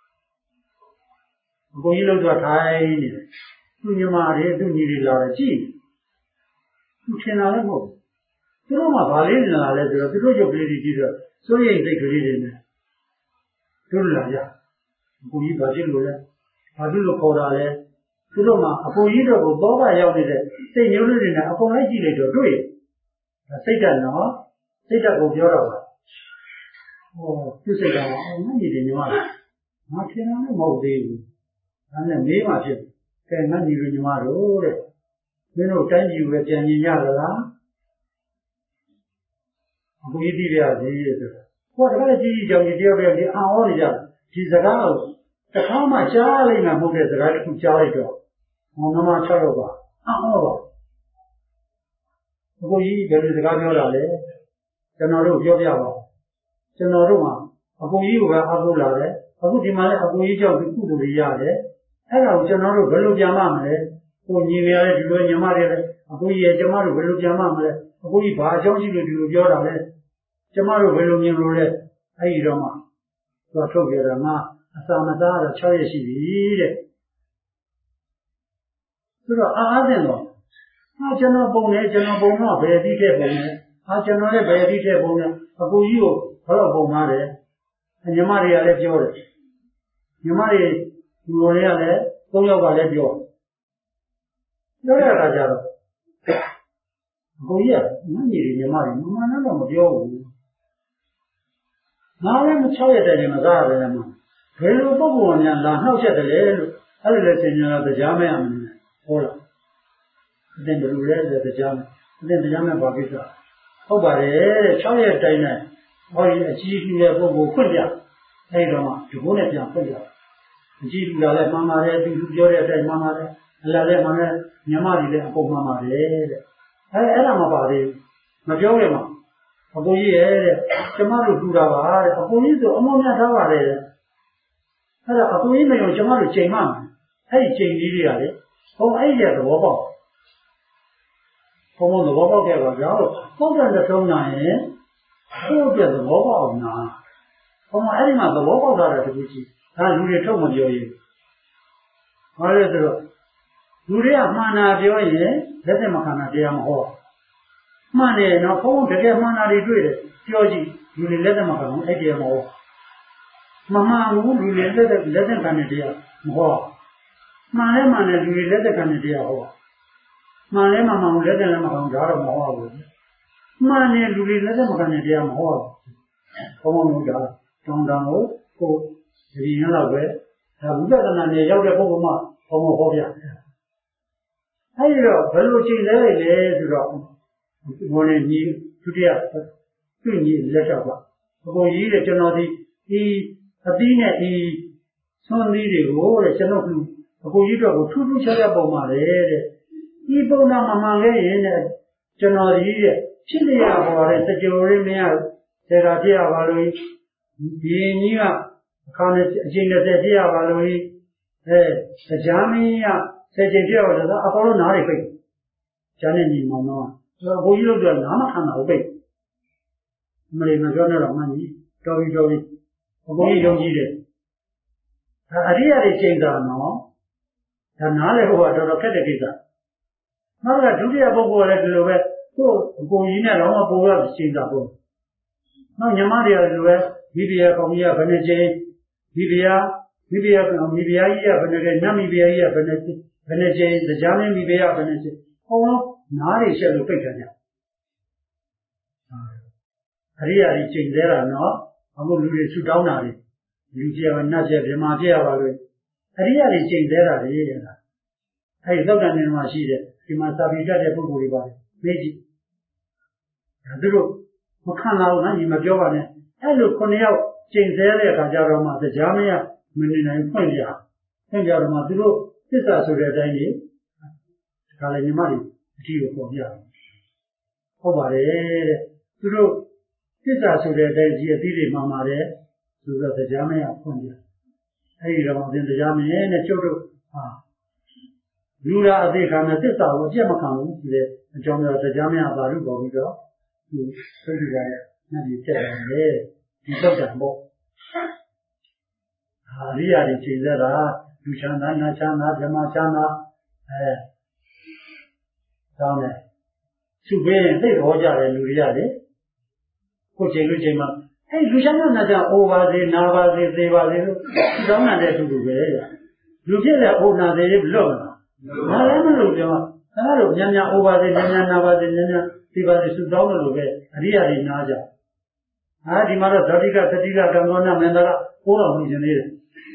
အကိုကြီးလို့ဆိုထိုင်နေတယ်သူညီမတွေသူညီတွေလာတယ်ကြည့်သူထင်တာလည်းမဟုတ်သူတို့မှဘာလေးနေလာလဲဆိုတော့သူတို့ရုပ်ကလေးတွေကြည့်တော့စိုးရိမ်စိတ်ကလေးတွေနဲ့တို့လာကြအကိုကြီးဘာဖြစ်လို့လဲဘာဖြစ်လို့ခေါ်တာလဲသူတို့မှအကိုကြီးတို့ကိုသောကရောက်နေတဲ့စိတ်မျိုးလေးတွေနဲ့အကုန်လိုက်ကြည့်လိုက်တော့တွေ့စိတ်ဓာတ်နော်စိတ်ဓာတ်ကိုပြောတော့ပါဟောသူစိတ်ဓာတ်ကငါညီတယ်ညီမငါထင်တာလည်းမဟုတ်သေးဘူးဒါနဲ့မေးမှဖြစ်ကဲငါညီလိုညီမတို့တဲ့မင်းတို့တိုင်းပြည်ပဲပြန်မြင်ရလားအကိုကြီးသိရစီဆိုတော့ဟောတခါလေကြီးကြောင်ကြီးတယောက်တည်းဒီအာဟောနေကြဒီစကားကိုတစ်ခါမှကြားလိုက်မှမဟုတ်တဲ့စကားတစ်ခုကြားလိုက်တော့မောင်နှမ6ယောက်ပါအာဟောပါအကိုကြီးဘယ်လိုစကားပြောတာလဲကျွန်တော်တို့ပြောပြပါကျွန်တော်တို့ကအကိုကြီးကအားကိုးလာတယ်အခုဒီမှာလည်းအကိုကြီးကြောင့်ဒီကုသိုလ်တွေရတယ်အဲ့ဒါကိုကျွန်တော်တို့ဘယ်လိုပြန်မမလဲကိုညီငယ်ရတဲ့ဒီလိုညီမတွေလည်းအကိုကြီးရဲ့ကျွန်မတို့ဘယ်လိုပြန်မမလဲအကိုကြီးဘာအကြောင်းရှိလို့ဒီလိုပြောတာလဲကျွန်မတို့ဘယ်လိုမြင်လို့လဲအဲ့ဒီတော့မှသူကထုတ်ပြတာမှအစာမသားတော့6ရက်ရှိပြီတဲ့သူတော့အားတဲ့တော့ကျွန်တော်ပုံနဲ့ကျွန်တော်ပုံတော့ဘယ်တိတဲ့ပုံနဲ့ကျွန်တော်လည်းဘယ်တိတဲ့ပုံနဲ့အကိုကြီးကိုဘယ်တော့ပုံမှားတယ်ညီမတွေကလည်းပြောတယ်ညီမတွေလူတွေကလည်း3ယောက်ကလည်းပြောရတာကြတော့အကိုကြီးကငါညီတွေညီမတွေမမှန်တော့မပြောဘူးငါလည်း6ရက်တည်းမစားရတယ်မှာဘယ်လိုပုံပုံများလာနှောက်ချက်တယ်လို့အဲ့လိုလဲသင်ညာတရားမရမလို့ဟောလားအတင်ဘယ်လိုလဲတရားမအတင်တရားမဘာကိစ္စဟုတ်ပါတယ်6ရက်တိုင်းနဲ့ဟောဒီအကြီးကြီးတဲ့ပုံကိုဖွင့်ပြအဲ့တော့မှဒီကုန်းနဲ့ပြန်ဖွင့်ပြအကြီးကြီးလာလဲမှန်ပါတယ်သူပြောတဲ့အတိုင်းမှန်ပါတယ်အလားလည်းမှန်တယ်ညမတွေလည်းအကုန်မှန်ပါတယ်တဲ့အဲ့ဒါမှပါသေးမပြောခင်မှာအကိုကြီးရဲ့တဲ့ကျမတို့တူတာပါတဲ့အကိုကြီးဆိုအမောမြတ်ထားပါတယ်တဲ့အဲ့ဒါအကိုကြီးမယုံကျမတို့ချိန်မှအဲ့ဒီချိန်ကြီးတွေကလေဟောအဲ့ဒီသဘောပေါက်ဘုံသဘောပေါက်ခဲ့ပါကြောင်းပုဒ်တဲ့သုံးနိုင်ရင်ကိုယ့်အတွက်သဘောပေါက်အောင်နာဘုံအဲ့ဒီမှာသဘောပေါက်တာတခုကြီးဒါလူတွေထုတ်မပြောရင်ဘာလဲဆိုတော့လူတွေကမှန်တာပြောရင်လက်သက်မခံတာတရားမဟောမှန်တယ်နော်ဘုံတကယ်မှန်တာတွေတွေ့တယ်ပြောကြည့်လူတွေလက်သက်မခံဘူးအဲ့တရားမဟောမမှန်ဘူးလူတွေလက်သက်ခံတဲ့တရားမဟောမှန်တယ်လူတွေလက်သက်ခံတဲ့တရားဟောမှန်လဲမှန်ဘူးလက်သက်လည်းမခံဘူးဒါတော့မဟောဘူးမှန်တယ်လူတွေလက်သက်မခံတဲ့တရားမဟောဘူးဘုံလုံးဒါတောင်းကိုဒီရင်တော့ပဲဒါဝိပဿနာနဲ့ရောက်တဲ့ပုဂ္ဂိုလ်မှဘုံဟောပြအဲဒီတော့ဘယ်လိုချိန်လဲလေဆိုတော့ဘုံနဲ့ညီဒုတိယသူ့ညီလက်တော့ပါအကိုကြီးတဲ့ကျွန်တော်ဒီအသီးနဲ့ဆွမ်းသီးတွေကိုတဲ့ကျွန်တော်အကိုကြီးတော့ကိုထူးထူးခြားခြားပုံပါလေတဲ့ဒီပုံနာမမှန်ခဲ့ရင်တဲ့ကျွန်တော်ဒီတဲ့ဖြစ်နေရပေါ်တဲ့စကြဝဠာမင်းကဒေတာပြရပါလို့ဒီကြီးကအခါနဲ့အချိန်20ပြရပါလို့တရားမင်းက10ချိန်ပြရတော့အပေါ်လုံးနားတွေပိတ်ကျန်တဲ့ညီမောင်တော့အကိုကြီးတို့ကနားမခံတာဟုတ်ပိတ်မလေးမပြောနဲ့တော့မှန်ကြီးတော်ပြီအကိုကြီးယုံကြည်တယ်ဒါအရိယာတွေချိန်တာနော်ဒါနားလေဟိုကတော်တော်ခက်တဲ့ကိစ္စနောက်ကဒုတိယပုဂ္ဂိုလ်လည်းဒီလိုပဲကိုယ်အကိုကြီးနဲ့တော့မပိုးရချိန်တာပေါ့နောက်ညီမတွေကလည်းပဲမိဖုရားကောင်ကြီးကဘယ်နှချိန်မိဖုရားကြီးကဘယ်နှချိန်နတ်မိဖုရားကြီးကဘယ်နှချိန်တရားမင်းမိဖုရားဘယ်နှချိန်ဟောနားတွေချက်လို့ပိတ်ထားကြအရိယာကြီးချိန်သေးတာနော်အခုလူတွေဆူတောင်းတာတွေလူကြီးကနတ်ကြီးဗြဟ္မာပြရပါလို့အရိယာကြီးချိန်သေးတာလေအဲ့ဒီသောတာပန်မှာရှိတဲ့ဒီမှာစာပေတတ်တဲ့ပုဂ္ဂိုလ်တွေပါတယ်မေးကြည့်ဒါသူတို့မခံလာဘူးနော်ညီမပြောပါနဲ့အဲ့လို9ယောက်ချိန်သေးတဲ့အခါကျတော့မှတရားမရမနေနိုင်ဖွင့်ပြတော့မှသူတို့သစ္စာဆိုတဲ့အတိုင်းကြီးဒါလည်းညီမလေးအထီးကိုပေါ်ပြဟုတ်ပါတယ်တဲ့သူတို့သစ္စာဆိုတဲ့အတိုင်းကြီးအသီးတွေမှပါတယ်ဆိုတော့တရားမရဖွင့်ပြအဲဒီတော့အရင်တရားမင်းနဲ့ကျုပ်တို့ဟာလူရာအသေးခံတဲ့သစ္စာကိုအပြတ်မခံဘူးဆိုတဲ့အကြောင်းမျိုးတရားမရပါလို့ပေါ်ပြီးတော့သူသိကြရဲ့နဲ့ဒီတက်တယ်ဒီတော့တန်ပေါ့ဟာရိယာတွေချိန်သက်တာလူချမ်းသာနာချမ်းသာဓမ္မချမ်းသာတောင်းတယ်သူ့ဘေးသိဟောကြတယ်လူတွေကလေကိုချိန်လို့ချိန်မှာအဲ့လူချမ်းသာနာချမ်းအိုပါစေနာပါစေသေပါစေလို့တောင်းတဲ့အတူတူပဲလူဖြစ်တဲ့အိုနာသေးလွတ်မှာဒါလည်းမလို့ပြောဒါတော့ညံ့ညံ့အိုပါစေညံ့ညံ့နာပါစေညံ့ညံ့သေပါစေသူတောင်းတယ်လို့ပဲအရိယာတွေနားကြဒီမှာတော့ဇတိကသတိကကံကောနာမန္တရကိုးတော်မူခြင်းလေးတယ်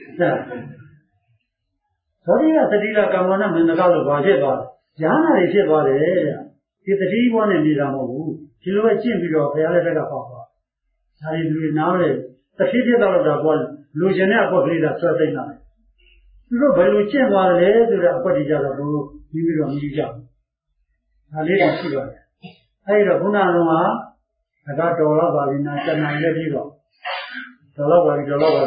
ဇတိကသတိကကံကောနာမန္တရလို့ဘာဖြစ်သွားလဲဉာဏ်နဲ့ဖြစ်သွားတယ်ဒီသတိဘောနဲ့နေတာမဟုတ်ဘူးဒီလိုပဲကျင့်ပြီးတော့ဘုရားလက်ထက်ကပေါ့သွားဒါတွေလူတွေနားလေတဖြည်းဖြည်းတော့တော့ကွာလူကျင်တဲ့အကွက်ကလေးကဆွဲသိမ်းလာတယ်သူတို့ဘယ်လိုကျင့်သွားလဲဆိုတဲ့အကွက်တွေကြတော့ဘိုးပြီးပြီးတော့မကြည့်ကြဘူးဒါလေးတွေရှိပါတယ်အဲဒီတော့ခုနကတော့တော်တော့ပါပြီနာစနိုင်လည်းပြီးတော့တော်တော့ပါပြီနဲ့ပုံတော့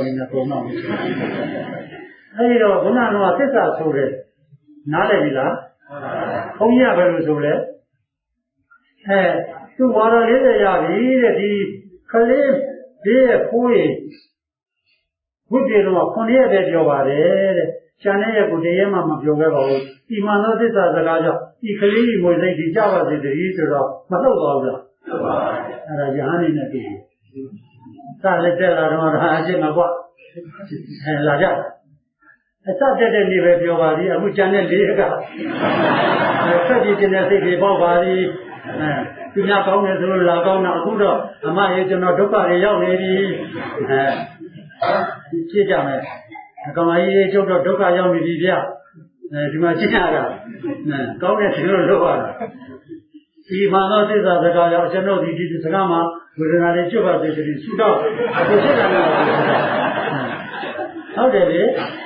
အဲဒီတော့ခုနကတော့သစ္စာဆိုတယ်နားလည်ပြီလားဘုန်းကြီးကဘယ်လိုဆိုလဲသူဝါရ40ရပြီတဲ့ဒီခလေးဒီရဲ့ဖိုးရဝိပြေတော့9ရက်ပဲပြောပါတယ်တဲ့ကျန်တဲ့ရက်ကိုတည်းရမှမပြောခဲ့ပါဘူးဒီမှန်သောသစ္စာစကားကြောင့်ဒီကလေးကြီးမွေစိတ်ဒီကြပါစေတည်းဆိုတော့မဟုတ်ပါဘူးလားဟုတ်ပါဘူးအဲ့ဒါယဟန်နေနဲ့တွေ့တယ်စလက်တက်လာတော့အကျင့်မှာကွာလာကြအစတက်တဲ့နေ့ပဲပြောပါသည်အခုကျန်တဲ့၄ရက်ကဆက်ကြည့်ခြင်းနဲ့စိတ်တွေပေါက်ပါသည်သူများကောင်းတယ်ဆိုလို့လာကောင်းတာအခုတော့အမရေကျွန်တော်ဒုက္ခတွေရောက်နေပြီကြည့်ကြမယ်အကောင်မကြီးကျုပ်တော့ဒုက္ခရောက်နေပြီဗျဒီမှာကြည့်ရတာကောင်းတဲ့သူတို့လုပ်ရတာဒီမှန်သောသစ္စာစကားကြောင့်ကျွန်တော်ဒီစကားမှာဝေဒနာတွေကျွတ်ပါစေတည်းဆုတော့အခုဖြစ်လာတယ်ဟုတ်တယ်လေ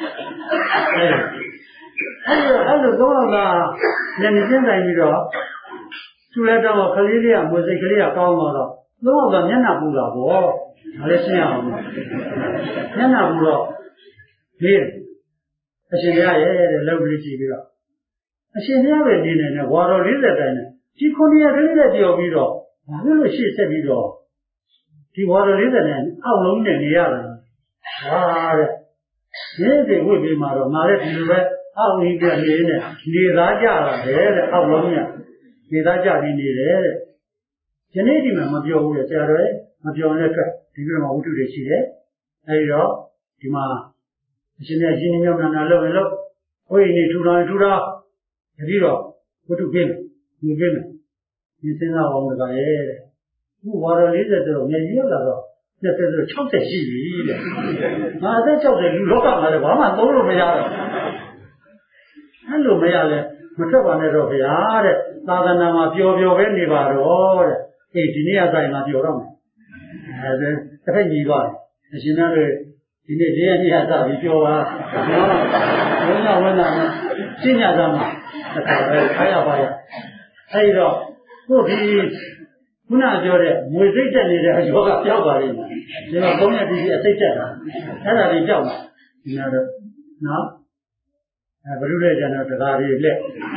အဲ့လိုတော့ကလည်းနေချင်းတိုင်းပြီးတော့သူလည်းတော့ကလေးလေးကမွေစိတ်ကလေးကကောင်းတော့တော့မျက်နှာပူတာပေါ့ဒါလည်းရှင်းရအောင်မျက်နှာပူတော့ဒီအရှင်ရရဲ့တဲ့လောက်လေးကြည့်ပြီးတော့အရှင်ရပဲနေနေဝါတော်40တိုင်နဲ့ဒီ9ရက်ကလေးနဲ့ပြောပြီးတော့ဘာလို့ရှေ့ဆက်ပြီးတော့ဒီဝါတော်40နဲ့အောက်လုံးနဲ့နေရတယ်ဟာတဲ့ဒီစိတ်ဝိပ္ပိမှာတော့ငါလည်းဒီလိုပဲအောက်ကြီးပြနေနဲ့နေသားကြတာပဲတဲ့အောက်လုံးကနေသားကြပြီးနေတယ်တဲ့ဒီနေ့ဒီမှာမပြောဘူးလေဆရာတော်ရဲ့မပြောတဲ့အတွက်ဒီလိုမှဝိတုတွေရှိတယ်အဲဒီတော့ဒီမှာအရှင်ရဲ့ရှင်မြောက်နာလုပ်ရင်လို့ဝိနေထူထောင်တတိတော့ဝိတုပြင်းနေပြင်းဒီစဉ်းစားအောင်တကရဲ့တဲ့ခုဝါတော်40ဆိုတော့မျက်ရည်ရောက်လာတော့20ဆို60ရှိပြီတဲ့ငါအသက်60လူလောကမှာလည်းဘာမှသုံးလို့မရတော့အဲ့လိုမရလဲမထွက်ပါနဲ့တော့ဗျာတဲ့သာသနာမှာပျော်ပဲနေပါတော့တဲ့ဒီနေ့အတိုင်းမှာပျော်တော့မယ်တစ်ဖက်ညီသွားတယ်အရှင်သားတွေဒီနေ့ဒီရက်နေ့ဟာစပြီးပြောပါနော်ဝိညာဉ်နဲ့ရှင်းရသမှာတစ်ခါပဲခါရပါရအဲဒီတော့ကိုဒီခုနပြောတဲ့မွေစိတ်တက်နေတဲ့ယောဂပြောက်ပါလိမ့်မယ်ဒီတော့3ရက်ဒီအစိတ်တက်တာအဲ့ဒါတွေကြောက်မှာဒီတော့နော်ဘယ်လိုလဲကျန်တော့တရားတွေလက်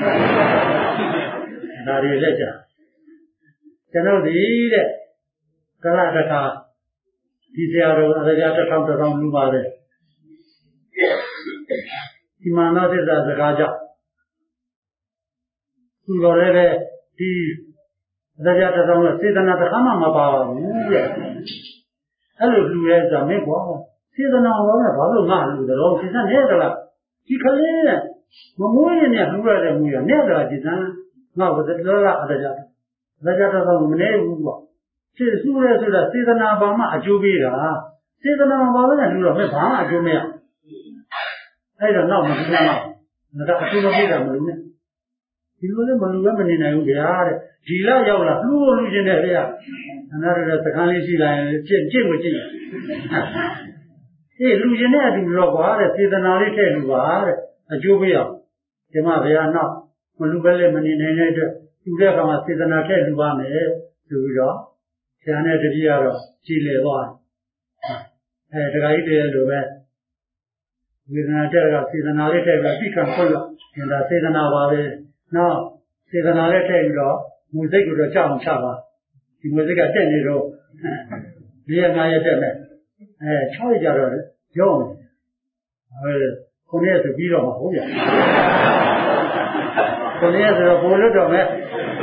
ဒါတွေလက်ကြကျွန်တော်ဒီတဲ့ကလတခါဒီဆရာတော်အရာတစ်ထောင်လူပါတယ်ဒီမှန်သောသစ္စာစကားကြောင့်သူတော်လည်းပဲဒီအရာတစ်ထောင်စေတနာတစ်ခါမှမပါဘူးတဲ့အဲ့လိုလူရဲဆိုမင်းကွာစေတနာဟောတာဘာလို့ငါလူတော်စိစနဲ့တလားဒီကလေးနဲ့မမွေးနဲ့လှူရတဲ့မူရနဲ့တလားဒီစမ်းငါ့ကိုတော်လားအရာတစ်ထောင်မနေဘူးကွာစေစုရဲဆိုတာစေတနာဘာမှအကျိုးပေးတာစေတနာဘာလို့လဲလူတော့မင်းဘာမှအကျိုးမရအဲ့တော့နောက်မကြည့်တော့ငါကအကျိုးမပေးတာမလို့နဲ့ဒီလိုလည်းမလူလည်းမနေနိုင်ဘူးဗျာတဲ့ဒီလရောက်လာလူချင်းတဲ့ဗျာအနာရတဲ့စကားလေးရှိလာရင်ကြင့်မကြည့်လူချင်းတဲ့အတူတော့ကွာတဲ့စေတနာလေးထည့်လူပါတဲ့အကျိုးပေးအောင်ဒီမှာဗျာနောက် Mulubele Maninator, you get from a season of Lubame, to Ro, Siana de Diaro, Chile one. The idea of with an idea of seasonality, we can follow in the season of now, seasonality, music with a charm chava. The music at 10 years old. We are not yet charge our John. Conea to be on a whole. Conea to a bullet of it.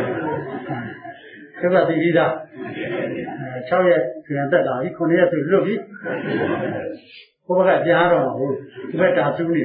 So that the Vida Charlie and that I conea to look it. Over at the Arrow, to bet our Sunni.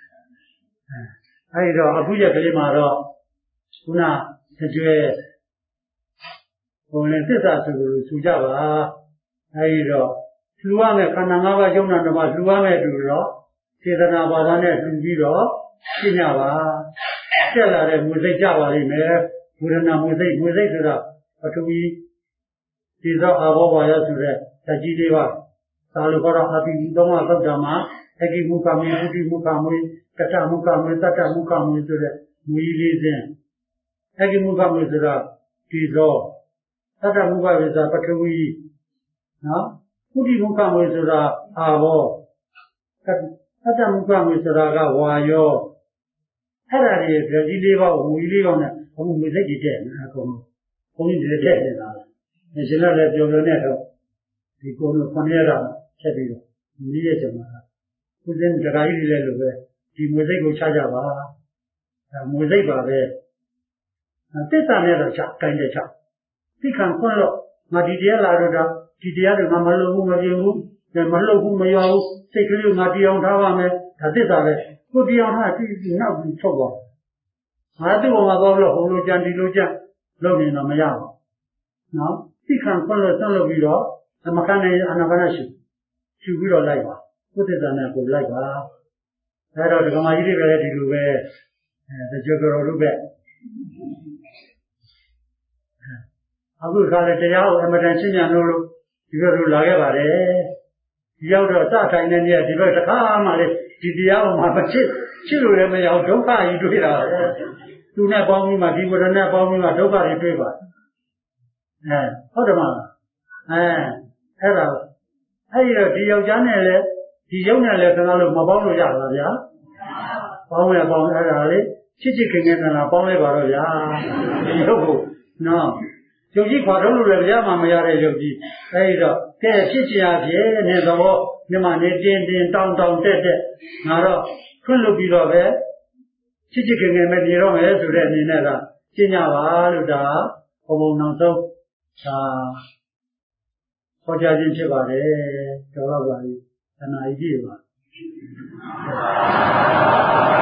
I know Abuja Kalimaro, Una, the only this to Java. I know. Luame Kananga Jonah was Luame Duro. Sedana Badane Duro, Sinava, Stella, Music Java, Murana Music, but we these are our wires to the Tajideva, Salvara Happy Doma Dama, Eki Mukami, Muti Mukami, Kata Mukami, Tata Mukami to the Muili. Eki Mukami to the Tizo, Tata Muka is a Patui, no? Muti Mukami to the Avo. Tata Mukami is a Wayo. Harari, the Diliva, we live on it, who will take it, only the dead. The general Jovonetto, the Gono Ponera, Chevio, Nietama, who then the Raili, the Mosaico Chajava, Mosaica there. And this are never chap, kind of chap. He can follow Madidia Laroda, Tidia, the Mamalu, the Malu Mayo, take you Madion Havame, as this are it. Good beyond her, it is not in trouble. I do want to go to Holojan, Diluja, Logan on Mayama. Now, he can follow some of you, the Makane and Avanashi. She will like her. What is an apple like her? That are the Gamadi ready to wear the Jogger or Rubet. I will call it a yao, emergency, and you will like about it. Yoda Sata in India, devote a car, the yao, my children may out of you do it. Do not bomb me, my people, and not bomb me, my dog, I do it. Hodama. Era. Hey, the Janelle, the Yonelle, and all of Mabolo Yala. Power about Erali, Chichikin and a Power Baroya. No. Yogi Parolu, Yama Mayare Yogi. Hey, the Chichia, Nezo, Nemani, down, dead. Nara, Kulu Bilove, Chichikin and Mediro, to Renina, Chinava, Luda, Omo Hojajin Chivare, Tawabari, and idea.